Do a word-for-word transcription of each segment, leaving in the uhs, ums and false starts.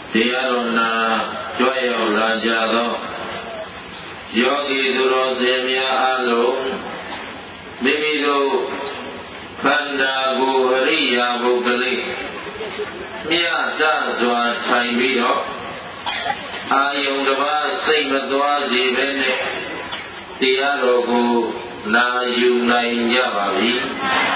တရားတော်နာကြွရောက်လာကြသောယောဂီသူတော်စင်များအားလုံးမိမိတို့ခန္ဓာကိုယ်အရိယာပုဂ္ဂလိမြတ်တစွာထိုင်ပြီးတော့အာယုန်တစ်ပါးစိတ်မသွားစေဘဲနဲ့တရားတော်ကိုနာယူနိုင်ကြပါပြီ။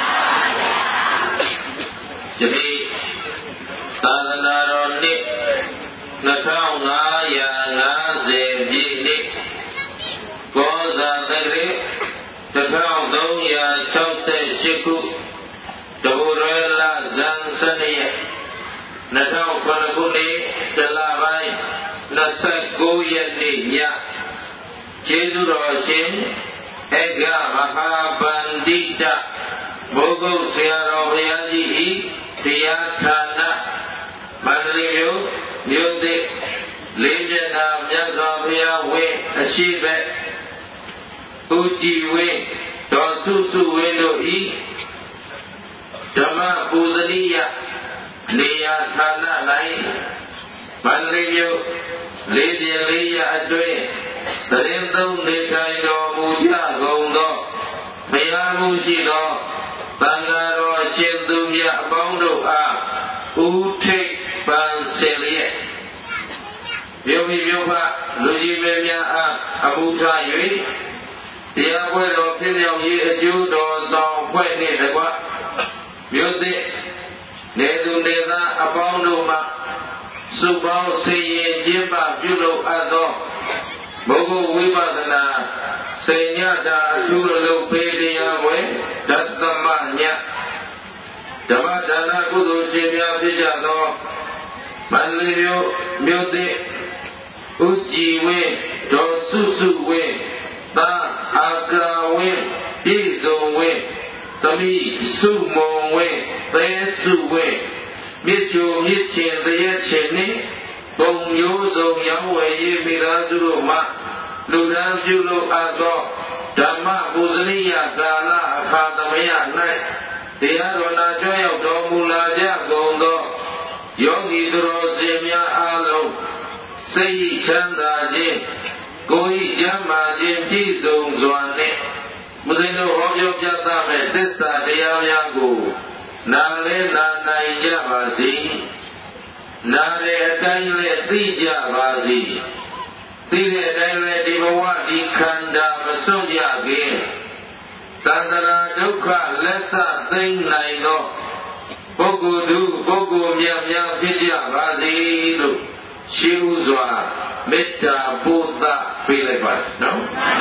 ယနေ့သာသနာတော်နှစ်နှစ်ထောင်ငါးရာငါးဆယ်ပြည့်နှစ်ကောဇာတက္ကရာတစ်ထောင်သုံးရာခြောက်ဆယ်ရှစ်ခုတဘူရဲလဇန်ဆယ်ရက်နှစ်ထောင်ခုနှစ်ခုနှစ်တလပိုင်းနှစ်ဆယ့်ကိုးရက်နေ့ညကျေးဇူးတော်ရှင်ဧကမဟာပန္တိတဘုဂုတ်ဆရာတော်ဘုရားကြီးဤတရားဌာနမန္တလေးမြို့မြို့သစ်လေးမျက်နှာမြတ်စွာဘုရားဝင်းအရှိဘက်ဦးကြည်ဝင်းတော်စုစုဝင်းတို့ဤဓမ္မပူဇနိယနေရာဌာန၌မန္တလေးမြို့လေးပြင်းလေးရအတွင်းသတင်းသုံးနေထိုင်တော်မူကြကုန်သောဘုရားမှုရှိသောသံဃာတော်ရှင်သူမြတ်အပေါင်းတို့အားဥထိပ်ပန်ဆင်လျက်မြို့မိမြို့ဖလူကြီးမင်းများအားအမှုထား၍တရားပွဲတော်ဖြစ်မြောက်ရေးအကျိုးတော်ဆောင်ဖွဲ့နှင့်တကွမြို့သစ်နေသူနေသားအပေါင်းတို့မှစုပေါင်းဆင်ရင်ကျင်းပပြုလုပ်အပ်သောဘုဂုဝိပဿနာစေညတာအထူးအလုပ်ပေးတရားပွဲဒသမညဓမ္မဒါနကုသိုလ်ရှင်များဖြစ်ကြသောမန္တလေးမြို့မြို့သစ်ဥကြည်ဝင်းဒေါ်စုစုဝင်းသာအာကာဝင်းပြည်စုံဝင်းသမီးစုမုံဝင်းသဲစုဝင်းမြစ်ချိုမြစ်ချင်းတရက်ချင်းနှင့်ပုံမျိုးစုံရောင်းဝယ်ရေးမိသားစုတို့မှလူဒန်းပြုလို့အပ်သောဓမ္မပူဇနိယကာလအခါသမယ၌တရားတော်နာကြွရောက်တော်မူလာကြကုန်သောယောဂီသူတော်စင်များအားလုံးစိတ်ချမ်းသာခြင်းကိုယ်ဤကျမ်းမာခြင်းပြည့်စုံစွာနှင့်မသိလို့ဟောပြောပြသမဲ့သစ္စာတရားများကိုနာလဲနာနိုင်ကြပါစေနာတဲ့အတိုင်းလည်းသိကြပါစေသိတဲ့အတိုင်းလည်းဒီဘဝဒီခန္ဓာမစွန့်ကြခင်သန္တရာဒုက္ခလက်ဆသိမ့်နိုင်သောပုဂ္ဂိုလ်သူပုဂ္ဂိုလ်များများဖြစ်ကြပါစေလို့ရှိဥစွာမေတ္တာပို့သပေးလိုက်ပါနော်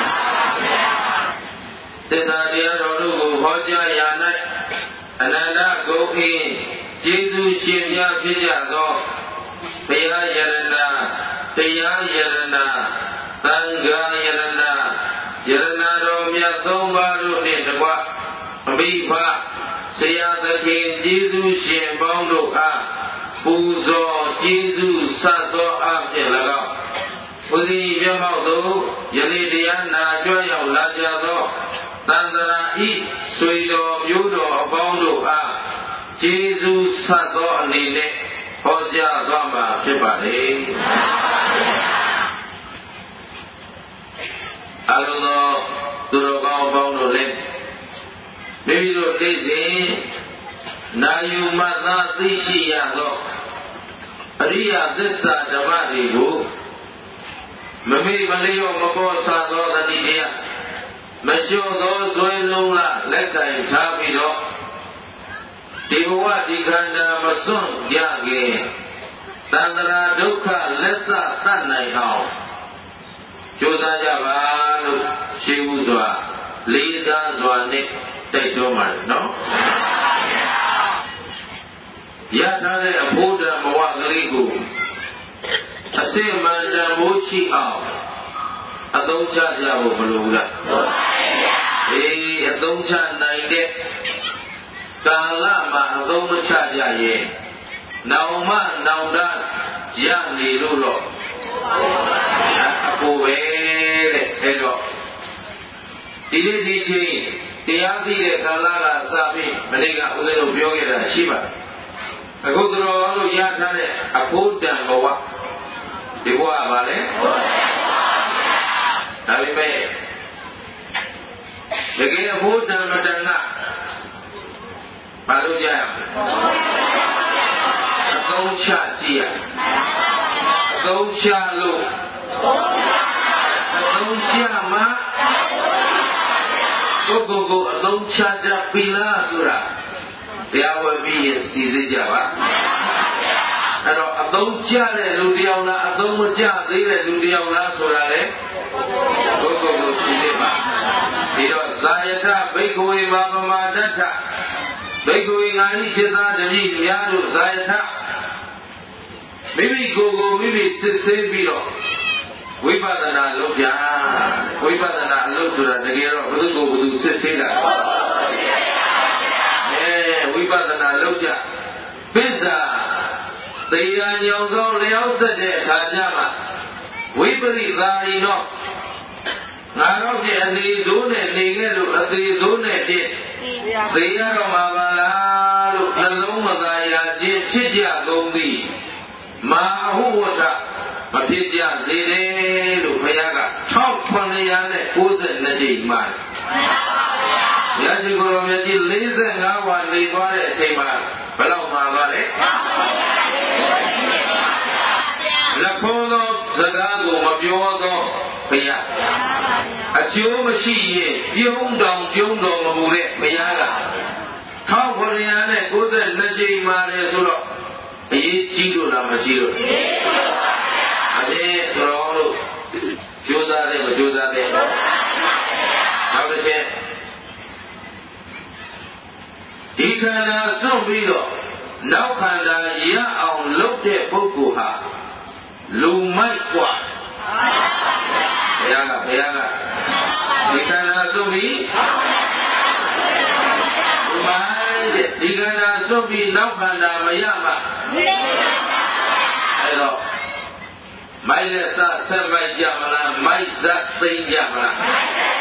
သစ္စာတရားတော်တို့ကိုဟောကြားရာ၌အနန္တဂုဏ်ဤကျေးဇူးရှင်များဖြစ်ကြသောဘုရားယရဏတရားယရဏသံဃာယရဏယရဏတော်မြတ်သုံးပါးတို့နှင့်တကွအဘိဓမ္ဆရာသခင်ကျေးဇူးရှင်ပေါင်းတို့အားပူဇော်ကျေးဇူးဆပ်သောအဖြစ်၎င်းဘုရားပြမောက်သို့ယနေ့တရားနာကြွရောက်လာကြသောသံဃာဤဆွေတော်မျိုးတော်အပေါင်းတို့အားကျေးဇူးဆပ်သောအနေနဲ့ဟောကြားသွားမှာဖြစ်ပါလေအလုံးသောသူတော်ကောင်းအပေါင်းတို့လည်းမိမိတို့သိစဉ်နာယူမှတ်သားသိရှိရသောအရိယသစ္စာဓမ္မတွေကိုမမေ့မလျော့မပေါ်ဆသောတတိတရားမကျော်သောဇွဲလုံးလားလက်ကင်ထားပြီးတော့ဒီဘဝဒီခန္ဓာမစွန့်ကြခင်သန္တရာဒုက္ခလက်ဆတတ်နိုင်အောင်ကြိုးစားကြပါလို့ရှိဥစွာလေးစားစွာနဲ့တိုက်တွန်းပါတယ်နော်ရထားတဲ့အဖို့တံဘဝကလေးကိုအစိမံတံမိုးရှိအောင်အသုံးချကြဖို့မလိုဘူးလားအေးအသုံးချနိုင်တဲ့ကာလမှာအသုံးမချကြရဲ့နောင်မှနောင်တရနေလို့တော့အဖို့ပဲတဲ့အဲတော့ဒီနေ့ဒီချိန်တရားသိတဲ့ကာလကစပြီးမနေ့ကဦးဇင်းတို့ပြောခဲ့တာရှိပါတယ်အခုတော်လို့ရထားတဲ့အဖို့တန်ဘဝဒီဘဝကဘာလဲဒါပေမဲ့တကယ်အဖို့တန်မတန်ကဘာလို့ကြရမလဲအသုံးချကြည့်ရအသုံးချလို့အသုံးချမှာကိုယ်ကိုယ်ကိုအသုံးချကြပြီလားဆိုတာတရားဝဲပြီးရင်စီစစ်ကြပါအဲ့တော့အသုံးချတဲ့လူတယောက်လားအသုံးမချသေးတဲ့လူတယောက်လားဆိုတာလေကိုယ်ကိုယ်ကိုစီစစ်ပါဒီတော့ဇာယထဘိက္ခဝေဘာပမာဒတ္ထဘိက္ခဝေငါဤစေသာတတိများတို့ဇာယထမိမိကိုယ်ကိုမိမိစစ်ဆေးပြီးတော့ဝိပဿနာလုပ်ကြဝိပဿနာအလုပ်ဆိုတာတကယ်တော့ဘုသူကိုဘုသူစစ်ဆေးတာအဲဝိပဿနာလုပ်ကြပစ္စာတရားညောင်သောလျောက်ဆက်တဲ့အခါကျမှဝိပရိသာရီတော့ငါတော့ဖြင့်အသေးစိုးနဲ့နေခဲ့လို့အသေးစိုးနဲ့တည်းသေရတော့မှာပါလားလို့နှလုံးမသာရာခြင်းဖြစ်ကြကုန်သည်မာအဟုဝတ္တမဖြစ်ကြသေးတယ်လို့ဘုရားကတစ်ထောင်ခုနှစ်ရာကိုးဆယ်နှစ်ကြိမ်မှာရရှိကိုယ်တော်မြတ်ကြီးလေးဆယ်ငါးဝါနေသွားတဲ့အချိန်မှာဘယ်လောက်မှာသွားလဲလက်ဖော်သောစကားကိုမပြောသောဘုရားအကျိုးမရှိရင်ပြုံးတောင်ပြုံးတော်မမူတဲ့ဘုရားကတစ်ထောင်ခုနှစ်ရာကိုးဆယ်နှစ်ကြိမ်မှာလေဆိုတော့အရေးကြီးလို့လားမရှိလို့အဲတော်လို့ကြိုးစားတယ်မကြိုးစားတယ်နောက်တစ်ချက်ဒီခန္ဓာစွန့်ပြီးတော့နောက်ခန္ဓာရအောင်လုပ်တဲ့ပုဂ္ဂိုလ်ဟာလူမိုက်กว่าဘုရားကဘုရားကဒီခန္ဓာစွန့်ပြီးလူမိုက်တဲ့ဒီခန္ဓာစွန့်ပြီးနောက်ခန္ဓာမရမှာအဲတော့မိုက်လက်စဆက်မိုက်ကြမလားမိုက်ဇတ်သိမ့်ကြမလားဒါ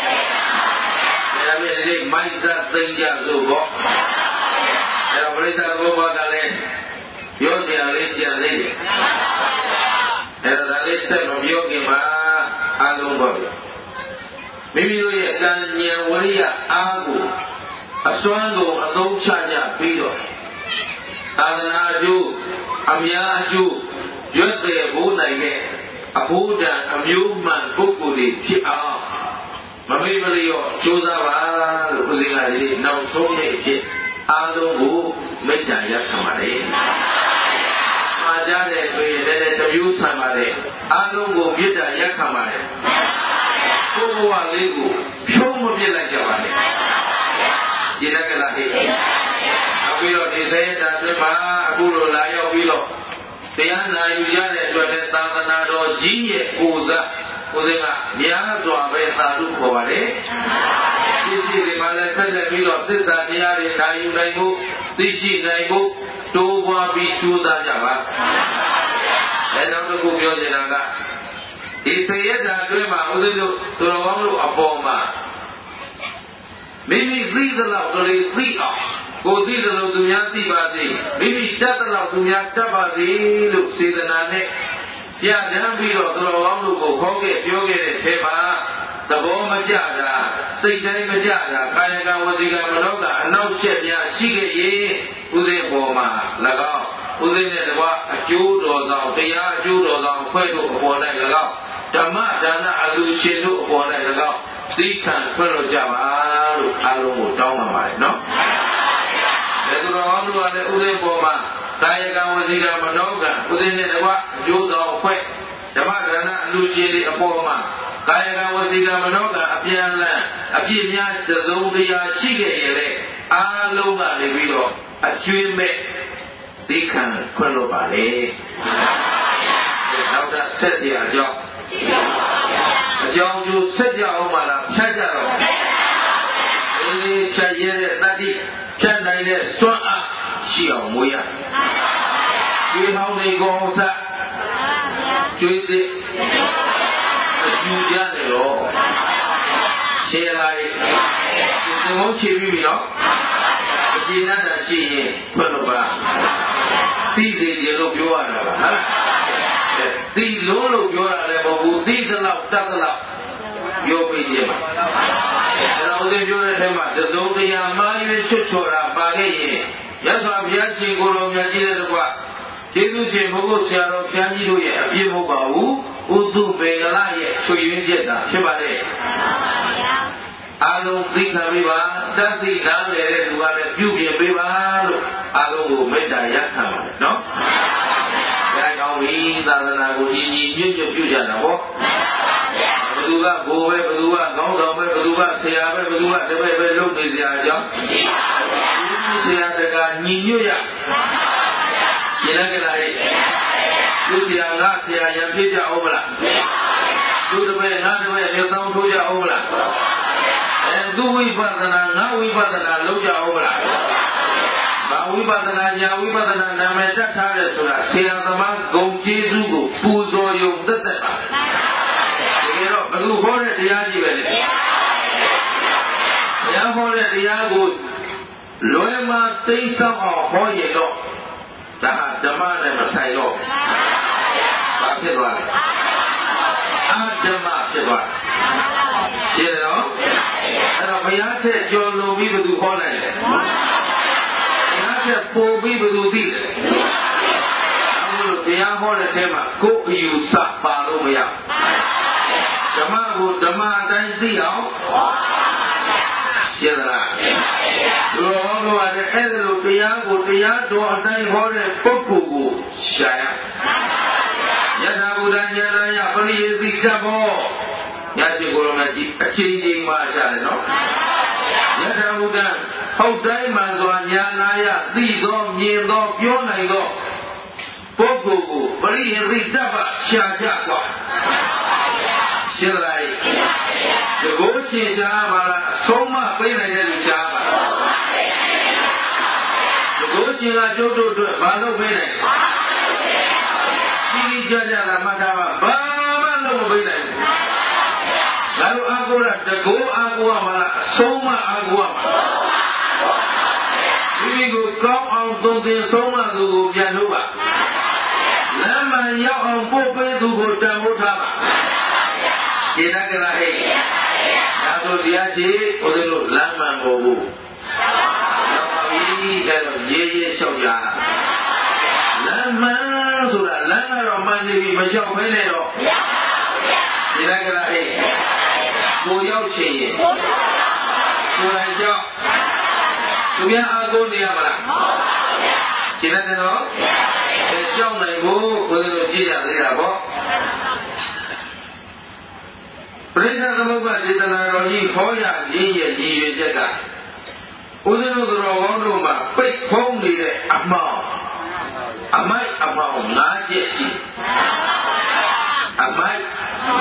ပေမဲ့ဒီမိုက်ဇတ်သိမ့်ကြဆိုတော့အဲတော့ပြိဿဘုရားကလည်းပြောစရာလေးကြံသေးတယ်အဲတော့ဒါလေးဆက်မပြောခင်မှာအားလုံးပါပြီမိမိတို့ရဲ့ကံဉာဏ်ဝိရိယအားကိုအစွမ်းကုန်အသုံးချကြပြီးတော့သာသနာအကျိုးအများအကျိုးရွတ်တဲ့ဘိုးနိုင်တဲ့အဘိုးတန်အမျိုးမှန်ပုဂ္ဂိုလ်တွေဖြစ်အောင်မမေ့မလျော့ကြိုးစားပါလို့ဦးဇင်းကဒီနောက်ဆုံးနေ့ဖြစ်အားလုံးကိုမေတ္တာရပ်ခံပါတယ်။မှာကြတဲ့ဆိုရင်လည်းတမျိုးဆံပါတယ်အားလုံးကိုမေတ္တာရပ်ခံပါတယ်။ကိုယ်ဘဝလေးကိုဖြုံးမပြစ်လိုက်ကြပါနဲ့။ဒီလက်ကလာဟိ။အခုတော့ဒီစေတာပြမှာအခုလိုလာရောက်ပြီးတော့တရားနာယူရတဲ့အတွက်လည်းသာသနာတော်ကြီးရဲ့ကိုယ်စားကိုယ်စကများစွာပဲသာဓုခေါ်ပါတယ်။ဒီရှိဒီမှာလည်းဆက်လက်ပြီးတော့သစ္စာတရားတွေနာယူနိုင်ဖို့သိရှိနိုင်ဖို့တိုးပွားပြီးကြိုးစားကြပါ။အဲနောက်တစ်ခုပြောချင်တာကဒီစေရတာအတွင်းမှာဦးဇင်းတို့သူတော်ကောင်းတို့အပေါ်မှာမိမိသိသလောက်တည်းသိအောင်ကိုသိသလိုသူများသိပါစေမိမိတတ်သလောက်သူများတတ်ပါစေလို့စေတနာနဲ့ပြဋ္ဌာန်းပြီးတော့သူတော်ကောင်းတို့ကိုခေါ်ခဲ့ပြောခဲ့တဲ့ထဲမှာသဘောမကျတာစိတ်တိုင်းမကျတာကာယကံဝစီကံမနောကအနောက်ချက်များရှိခဲ့ရင်ဥသိပေါ်မှာ၎င်းဥသိနဲ့တကွအကျိုးတော်ဆောင်တရားအကျိုးတော်ဆောင်ဖွဲ့တို့အပေါ်၌၎င်းဓမ္မဒါနအလူရှင်တို့အပေါ်၌၎င်းသိခံဖွဲ့လို့ကြပါလို့အားလုံးကိုတောင်းပန်ပါတယ်နော်ဒါဆိုတော့ဘုရားလည်းဥသိပေါ်မှာကာယကံဝစီကံမနောကံဥသိနဲ့တကွအကျိုးတော်ဖွဲ့ဓမ္မဒါနအလူရှင်တွေအပေါ်မှာကာယကံဝစီကံမနောကအပြန်လန်းအပြည့်များသစုံတရားရှိခဲ့ရင်လေအားလုံးကနေပြီးတော့အကျွေးမဲ့သိခံခွင့်လို့ပါလေနောက်တော့ဆက်ပြအကြောင်းအကြောင်းကျိုးဆက်ကြအောင်ပါလားဖြတ်ကြတော့အေးဖြတ်ရတဲ့တတိဖြတ်နိုင်တဲ့စွမ်းအားရှိအောင်မွေးရဒီဟောင်းတွေကိုဆက်ကျွေးစစ်အကျူကြတယ်တော့ရှင်းလာပြီဒီစမောချီပြီနော်အကျဉ်းနဲ့ရှိရင်ဖွင့်လို့ပါသိစေခြင်းလို့ပြောရတာပါဟုတ်လားသိလို့လို့ပြောတာလည်းမဟုတ်ဘူးသိသလောက်တတ်သလောက်ပြောပြခြင်းပါအဲ့တော့ဦးဇင်းပြောတဲ့အထက်မှာသုံးတရားမှားရွေးချွတ်ချော်တာပါခဲ့ရင်ရသော်ဘုရားရှင်ကိုယ်တော်မြတ်ကြီးတဲ့တကွကျေးဇူးရှင်ဘုရားဆရာတော်ဘုရားကြီးတို့ရဲ့အပြည့်မဟုတ်ပါဘူးဥသုပေကလရဲ့ချွေရင်းချက်သာဖြစ်ပါလေအားလုံးသိခံပေးပါတတ်သိနားလည်တဲ့သူကလည်းပြုပြင်ပေးပါလို့အားလုံးကိုမေတ္တာရပ်ခံပါတယ်နော်ဘုရားကောင်းပြီသာသနာကိုညီညီညွတ်ညွတ်ပြုကြတာဟောဘယ်သူကဘိုးပဲဘယ်သူကကောင်းဆောင်ပဲဘယ်သူကဆရာပဲဘယ်သူကတပည့်ပဲလုပ်နေကြအကြောင်းဆရာတကညီညွတ်ရရှင်းတယ်လားဟဲ့သူဆရာငါဆရာရံဖြစ်ကြအောင်မလားသူတပည့်ငါတပည့်လက်ဆောင်ထိုးကြအောင်မလားအဲသူဝိပဿနာငါဝိပဿနာလုပ်ကြအောင်မလားဘာဝိပဿနာညာဝိပဿနာနာမည်တက်ထားတယ်ဆိုတာဆရာသမားဂုဏ်ကျေးဇူးကိုပူဇော်ယုံသက်သက်ပါတကယ်တော့ဘယ်သူဟောတဲ့တရားကြီးပဲလေဘုရားဟောတဲ့တရားကိုလွယ်မှာသိဆောင်အောင်ဟောရတော့ဒါဟာဓမ္မနဲ့မဆိုင်တော့ဘာဖြစ်သွားလဲအာဓမ္မဖြစ်သွားရှင်းတယ်နော်အဲ့တော့ဘုရားထက်ကြော်လွန်ပြီးဘယ်သူဟောနိုင်လဲဘုရားထက်ပိုပြီးဘယ်သူသိလဲအဲ့လိုတရားဟောတဲ့ထဲမှာကိုယ်အယူဆပါလို့မရဓမ္မကိုဓမ္မအတိုင်းသိအောင်ရှင်းလားလူတော်ဟောလို့ရတယ်အဲ့လိုတရားကိုတရားတော်အတိုင်းဟောတဲ့ပုဂ္ဂိုလ်ကိုရှာရယထာဘုဒ္ဓဉာဏယပရိယေသိသဘောညတိကိုယ်တော်မြတ်ကြီးအချိန်ချင်းမှာရှာတယ်နော်ယထာဘုဒ္ဓဟုတ်တိုင်းမှန်စွာဉာဏယသိသောမြင်သောပြောနိုင်သောပုဂ္ဂိုလ်ကိုပရိယေသိတ္တရှာကြกว่าရှင်းလားဒီကိုရှင်းရှားပါလားအဆုံးမပေးနိုင်တဲ့လူရှားပါလားဒီကိုရှင်းလာကျုပ်တို့အတွက်ဘာလို့ပေးနိုင်ကြီးကြီးကြကြလာမှတ်ထားပါဘာမှလုပ်မပေးနိုင်ဘူးဒါလို့အာကိုရတကိုးအာကိုရမလားအဆုံးမအာကိုရမလားဒီကိုကောင်းအောင်သုံးသင်ဆုံးမသူကိုပြန်လို့ပါလမ်းမှန်ရောက်အောင်ပို့ပေးသူကိုတန်ဖိုးထားပါရှင်းတယ်ကလားဟဲ့ဒါဆိုတရားရှိဦးဇင်းတို့လမ်းမှန်ပေါ်ဘူးရောက်ပါပြီအဲ့တော့ရေးရေးလျှောက်ကြလမ်းမှန်ဆိုတာလမ်းကတော့မှန်နေပြီမလျှောက်ဘဲနဲ့တော့ရှင်းတယ်ကလားဟဲ့ကိုရောက်ချင်ရင်ကိုယ်တိုင်ကြောက်သူများအားကိုးနေရမလားရှင်းတယ်နော်အဲကြောက်နိုင်ဖို့ဦးဇင်းတို့ကြည့်ရသေးတာပေါ့ပရိသတ်သမုပ္ပါဒေသနာတော်ကြီးခေါ်ရခြင်းရဲ့ရည်ရွယ်ချက်ကဦးဇင်းတို့တော်ကောင်းတို့မှာပိတ်ဖုံးနေတဲ့အမှောင်အမိုက်အမှောင်ငါးချက်ရှိအမိုက်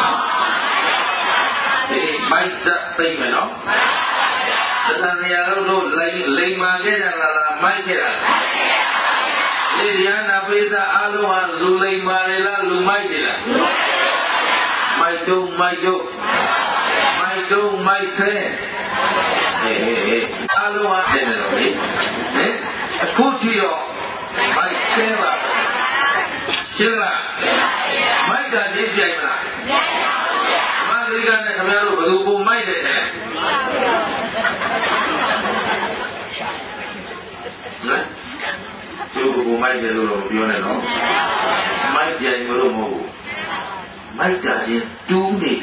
ဒီမိုက်သက်သိမ့်မယ်နော်သံဃာတော်တို့လိမ်လိမ်မာခဲ့ကြလားလားမိုက်ခဲ့တာဒီတရားနာပိသအားလုံးဟာလူလိမ်မာလေလားလူမိုက်တယ်လားမိုက်တုံးမိုက်တုံးမိုက်တုံးမိုက်ဆဲအေးအေးအားလုံးဟာတယ်လို့လေဟင်အခုကြည့်တော့မိုက်ဆဲပါရှင်းလားမိုက်ကဒီပြိုင်မလားမဂရိကနဲ့ခင်ဗျားတို့ဘယ်သူပုံမိုက်တယ်လဲနော်ကျိုးကိုမိုက်တယ်လို့တော့ပြောနေတော့မိုက်ပြိုင်မလို့မဟုတ်ဘူးမိုက်တာချင်းတူးနေ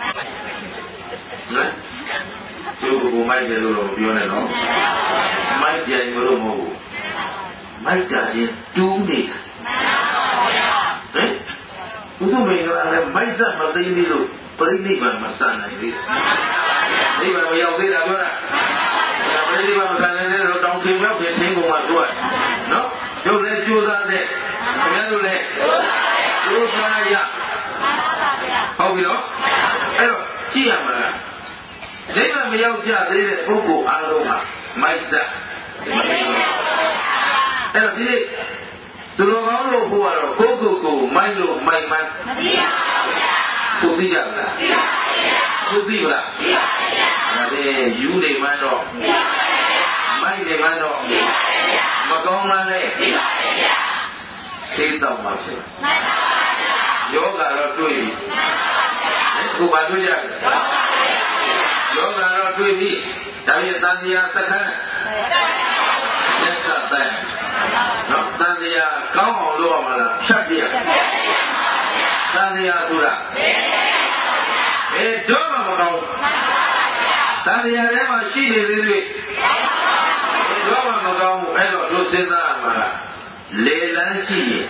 နော်ကျိုးကိုမိုက်တယ်လို့တော့ပြောနေတော့မိုက်ပြိုင်မလို့မဟုတ်ဘူးမိုက်တာချင်းတူးနေဟင်ဘုသူမင်းကလည်းမိုက်စမသိသေးလို့ပရိနိဗ္ဗာန်မစနိုင်သေးနိဗ္ဗာန်မရောက်သေးတာပြောတာပရိနိဗ္ဗာန်မစနိုင်သေးတော့တောင်ထင်ရောက်ထင်ကုန်မှာသူကနော်တို့လည်းကြိုးစားတဲ့ခင်ဗျားတို့လည်းကြိုးစားရဟုတ်ပြီနော်အဲ့တော့ကြည့်ရမှာလားနိဗ္ဗာန်မရောက်ကြသေးတဲ့ပုဂ္ဂိုလ်အားလုံးဟာမိုက်စမသိဘူးအဲ့တော့ဒီသူတော်ကောင်းလို့ဟိုကတော့ကိုယ့်ကိုယ်ကိုမိုက်လို့မိုက်မှန်းမသိပါဘူးဗျာကိုသိကြလားသိပါဘူးကိုသိပါလားသိပါဘူးဗျာဒါပေယူနေမှတော့သိပါဘူးမိုက်နေမှတော့သိပါဘူးဗျာမကောင်းမှလည်းသိပါဘူးဗျာစဆေးတော့မှဖြစ်ယောဂတော့တွေ့ပြီအခုဘာတွေ့ရလဲယောဂတော့တွေ့ပြီဒါပြင်သံဃာစက္ကန့်လက်ကတဲ့နော်သံဃာကောင်းအောင်လုပ်ရမှာလားဖြတ်ပြသံဃာဆိုတာအဲတော့မကောင်းသံဃာထဲမှာရှိနေသေးသေးတော့မကောင်းဘူးအဲ့တော့တို့စဉ်းစားရမှာလားလေလန်းရှိရင်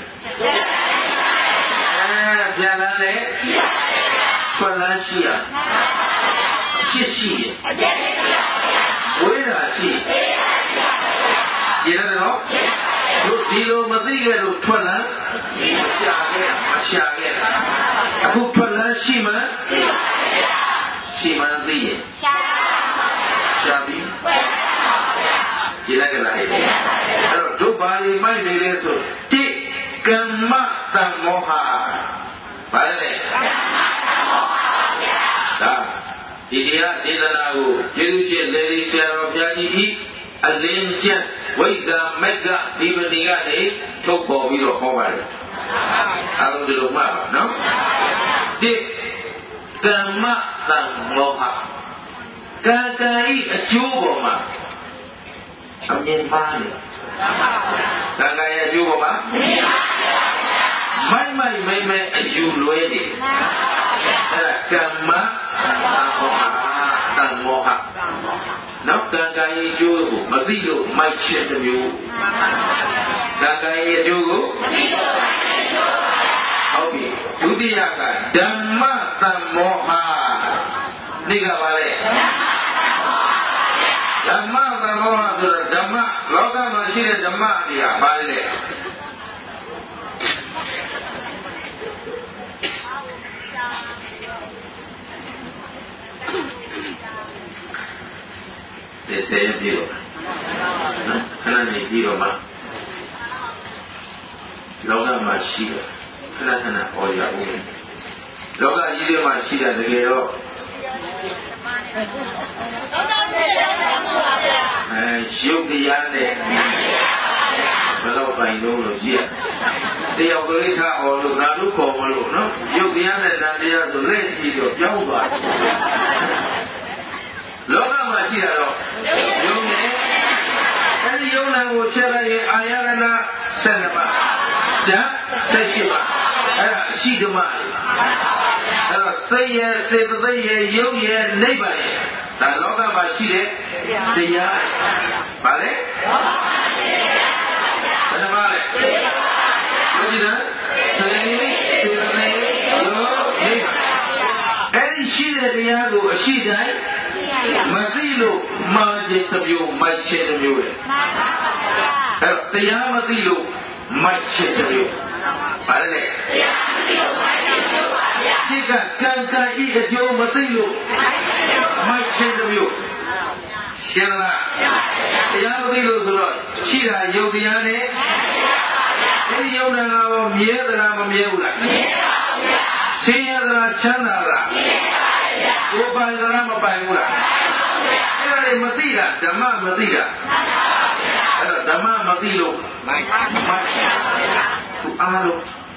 အဲပြန်လန်းလေထွက်လန်းရှိရဖြစ်ရှိရဝိဓာရှိရတယ်နော်တို့ဒီလိုမသိခဲ့လို့ထွက်လန်းရှာခဲ့မရှာခဲ့အခုထွက်လန်းရှိမှရှိမှသိရင်ရှာပြီးကြည့်လိုက်ကြလားအဲ့တော့ဒုဘာလီမိုက်နေလေဆိုတိကမ္မတမောဟဘာလဲဒါဒီတရားဒေသနာကိုကျေးဇူးရှင်လေဒီဆရာတော်ဘုရားကြီးဤအလင်းကျက်ဝိဇ္ဇာမက်ကဒီပတိကနေထုတ်ပေါ်ပြီးတော့ဟောပါတယ်အားလုံးဒီလိုမှတ်ပါနော်တိကမ္မတမောဟကံကံဤအကျိုးပေါ်မှာအမြင်ပါလေကံကံရဲ့အကျိုးပေါ်မှာမိုက်မိုက်မဲမဲအယူလွဲနေအဲ့ဒါကမ္မတမောဟနောက်ကံကံရဲ့အကျိုးကိုမသိလို့မိုက်ခြင်းတစ်မျိုးကံကံရဲ့အကျိုးကိုမသိလို့မိုက်ခြင်းတစ်မျိုးဟုတ်ပြီဒုတိယကဓမ္မတမောဟဒီကပါလေဓမ္မသဘောဆိုတော့ဓမ္မလောကမှာရှိတဲ့ဓမ္မတရားပါလေဒီစေပြည့်တော့နော်ခဏနေပြီးတော့မှလောကမှာရှိတယ်ခဏခဏဟောရအောင်လောကကြီးထဲမှာရှိတဲ့တကယ်တော့အဲရုပ်တရားနဲ့ဘယ်တော့ပိုင်လို့လို့ကြည့်ရတယောက်ကလေးထားအောင်လို့ငါတို့ခေါ်မလို့နော်ရုပ်တရားနဲ့နာမ်တရားဆိုလက်ကြည့်တော့ပြောင်းသွားတယ်လောကမှာရှိတာတော့ယုံနေအဲဒီယုံနာကိုချက်လိုက်ရင်အာယရဏဆယ်နှစ်ပါးဓာတ်ဆက်ရှိပါအဲ့ဒါအရှိဓမ္မအဲ့တော့စိတ်ရဲ့စေတသိက်ရဲ့ယုံရဲ့နိဗ္ဗာန်ရဲ့ဒါလောကမှာရှိတဲ့တရားဗါလဲဘယ်နှပါလဲဘယ်ဒီလဲစေတသိက်စေတသိက်ယုံနိဗ္ဗာန်အဲ့ဒီရှိတဲ့တရားကိုအရှိတိုင်းမသိလို့မှားခြင်းတစ်မျိုးမိုက်ခြင်းတစ်မျိုးလေအဲ့တော့တရားမသိလို့မိုက်ခြင်းတစ်မျိုးဗါလဲတရားမသိလို့မိုက်ခြင်းတစ်မျိုးပါဗျာဒီကကံကံဤအကျိုးမသိလို့မိုက်ခြင်းတစ်မျိုးရှင်းလားတရားမသိလို့ဆိုတော့ရှိတာယုတ်တရားနဲ့ဒီယုတ်နာကမြဲသလားမမြဲဘူးလားမြဲပါဗျာဆင်းရဲသလားချမ်းသာလားမြဲပါဗျာကိုယ်ပိုင်သလားမပိုင်ဘူးလားအဲ့ဒါတွေမသိတာဓမ္မမသိတာအဲ့တော့ဓမ္မမသိလို့မိုက်မိုက်သူအားလို့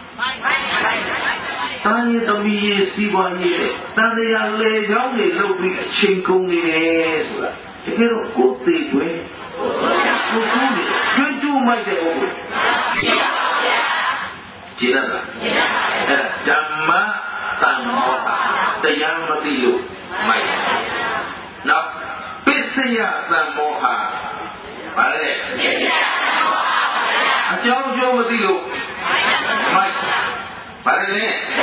တန်ရသမီးရဲ့စီးပွားရေးတန်တရားလေချောင်းတွေလုပ်ပြီးအချိန်ကုန်နေတယ်ဆိုတာတကယ်တော့ကိုယ်သိွယ်ကိုယ်ကိုယ်ကျွတ်ကျွတ်မိုက်တဲ့ပုဂ္ဂိုလ်ကြည်ရလားအဲ့ဓမ္မတန်မောဟတရားမသိလို့မိုက်နောက်ပစ္စယတန်မောဟဗါလဲအကြောင်းကျိုးမသိလို့မိုက်ဗါလဲ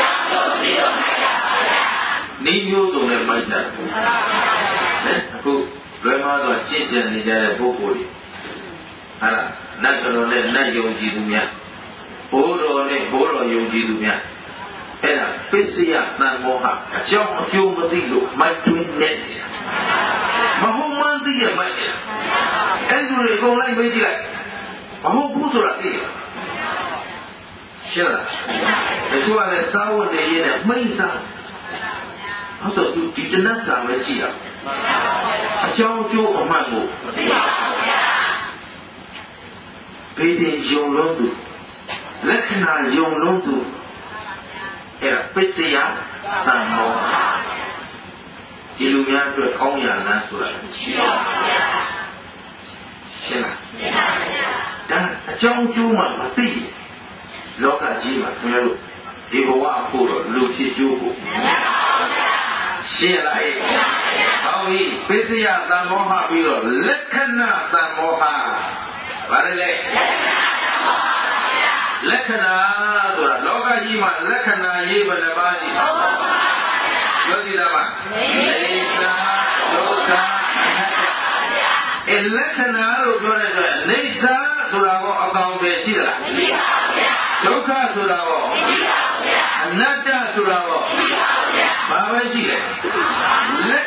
နေမျိုးစုံနဲ့မိုက်တာနဲ့အခုလွယ်မှာတော့ရှင်းပြနေကြတဲ့ပုဂ္ဂိုလ်တွေဟာလားနတ်တော်နဲ့နတ်ယုံကြည်သူများဘိုးတော်နဲ့ဘိုးတော်ယုံကြည်သူများအဲ့ဒါပစ္စယတန်မောဟအကြောင်းအကျိုးမသိလို့မိုက်တွင်းနေတယ်မဟုတ်မှန်းသိရမိုက်တယ်အဲ့ဒီလိုအကုန်လိုက်မေးကြည့်လိုက်မဟုတ်ဘူးဆိုတာသိတယ်ရှင်းလားတချို့ကလည်းစားဝတ်နေရင်းနဲ့မိတ်စားဟုတ်ဆိုသူဒီတနတ်စာပဲကြည့်တာအကြောင်းအကျိုးအမှန်ကိုမသိပါဘူးဗျာဘေးတင်ယုံလို့သူလက်ခဏာယုံလုံးသူအဲ့ဒါပစ္စယသံမောဟဒီလူများအတွက်ကောင်းရလမ်းဆိုတာရှိပါဗျာရှင်းလားရှင်းပါဗျာဒါအကြောင်းကျိုးမှမသိလောကကြီးမှာခင်ဗျားတို့ဒီဘဝဖို့တော့လူဖြစ်ကျိုးကိုမှန်ပါဗျာရှင်းလားအေးရှင်းပါဗျာဟောပြီပစ္စယသံမောဟပြီးတော့လက္ခဏာသံမောဟဗါလဲလေလက္ခဏာဆိုတာလောကကြီးမှာလက္ခဏာရေးဘယ်နှပါးရှိလဲပြောကြည့်လားမနေသာဒုက္ခအဲလက္ခဏာလို့ပြောတဲ့အတွက်နေသာဆိုတာကအကောင်ပဲရှိသလားမရှိပါဘူးဒုက္ခဆိုတာကမရှိပါဘူးအနတ္တဆိုတာကမရှိပါဘူးဘာပဲရှိလဲလက်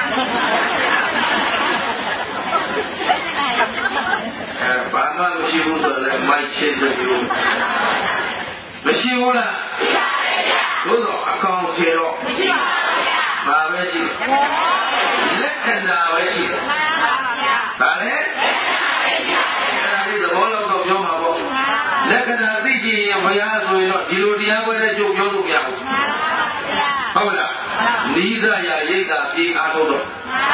အဲဘာမှမရှိဘူးဆိုလည်းမိုက်ချစ်တယ်လို့မရှိဘူးလားသို့တော့အကောင်ခြေတော့မရှိပါဘူးဘာပဲရှိလက္ခဏာပဲရှိတယ်ဒါလည်းအဲ့ဒါလေးသဘောလောက်တော့ပြောမှာပေါ့လက္ခဏာသိကြည့်ရင်ဘုရားဆိုရင်တော့ဒီလိုတရားပွဲတဲ့ကျုပ်ပြောလို့မရဘူးဟုတ်လားနိဒရာရိတ်တာပြေးအားထုတ်တော့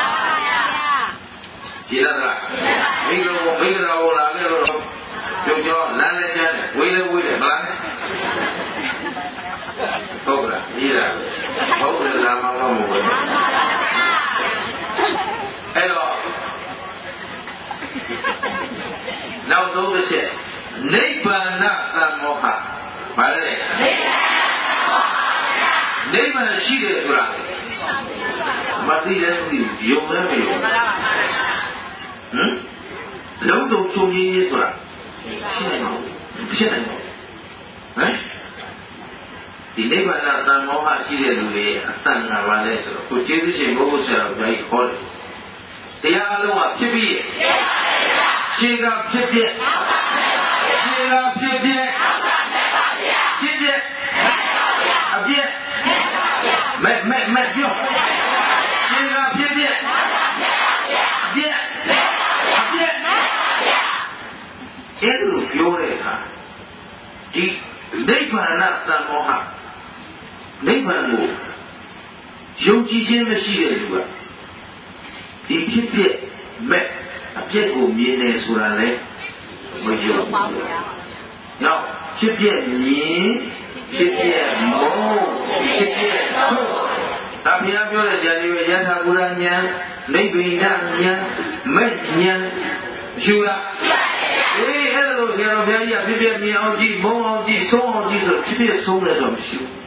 ကြည်လားမိဂရောမိဂရောလာခဲ့တော့ကျုပ်ပြောလမ်းလည်းကျမ်းတယ်ဝေးလည်းဝေးတယ်မလားဟုတ်လားကြီးလားဟုတ်တယ်လားမဟုတ်ဘူးအဲ့တော့နောက်ဆုံးတစ်ချက်နိဗ္ဗာန်သံမောဟဘာလဲနိဗ္ဗာန်ရှိတယ်ဆိုတာမသိလည်းမသိယုံလည်းမယုံဟမ်လုံးတုံချုံကြီးရေးဆိုတာရှိနိုင်မှာဖြစ်နိုင်မှာဟမ်ဒီနိဗ္ဗာန်သံမောဟရှိတဲ့လူတွေအတန်ငါပါလဲဆိုတော့ကိုကျေးဇူးရှင်ဘုရားဆရာဘုရားကြီးခေါ်တယ်တရားအလုံးကဖြစ်ပြီးခြေကဖြစ်ပြက်ခြေကဖြစ်ပြက်ဖြစ်ပြက်အပြက်မဲ့မဲ့မဲ့ပြောခြေကဖြစ်ပြက်အပြက်အပြက်အဲ့လိုပြောတဲ့အခါဒီနိဗ္ဗာန်သံမောဟနိဗ္ဗာန်ကိုယုံကြည်ခြင်းမရှိတဲ့လူကဒီဖြစ်ပြက်မဲ့အပြက်ကိုမြင်နေဆိုတာလေမယုံဘူး။နောက်ဖြစ်ပြက်မြင်ဖြစ်ပြက်မုန်းဖြစ်ပြက်ဆုံးဒါဘုရားပြောတဲ့ဉာဏ်လေးပဲယထာဘုရားဉာဏ်နိဗ္ဗိဒဉာဏ်မဲ့ဉာဏ်ယူလားအေးအဲ့လိုဆရာတော်ဘုရားကြီးကဖြစ်ပြက်မြင်အောင်ကြည့်မုန်းအောင်ကြည့်ဆုံးအောင်ကြည့်ဆိုဖြစ်ပြက်ဆုံးတယ်ဆိုမရှိဘူး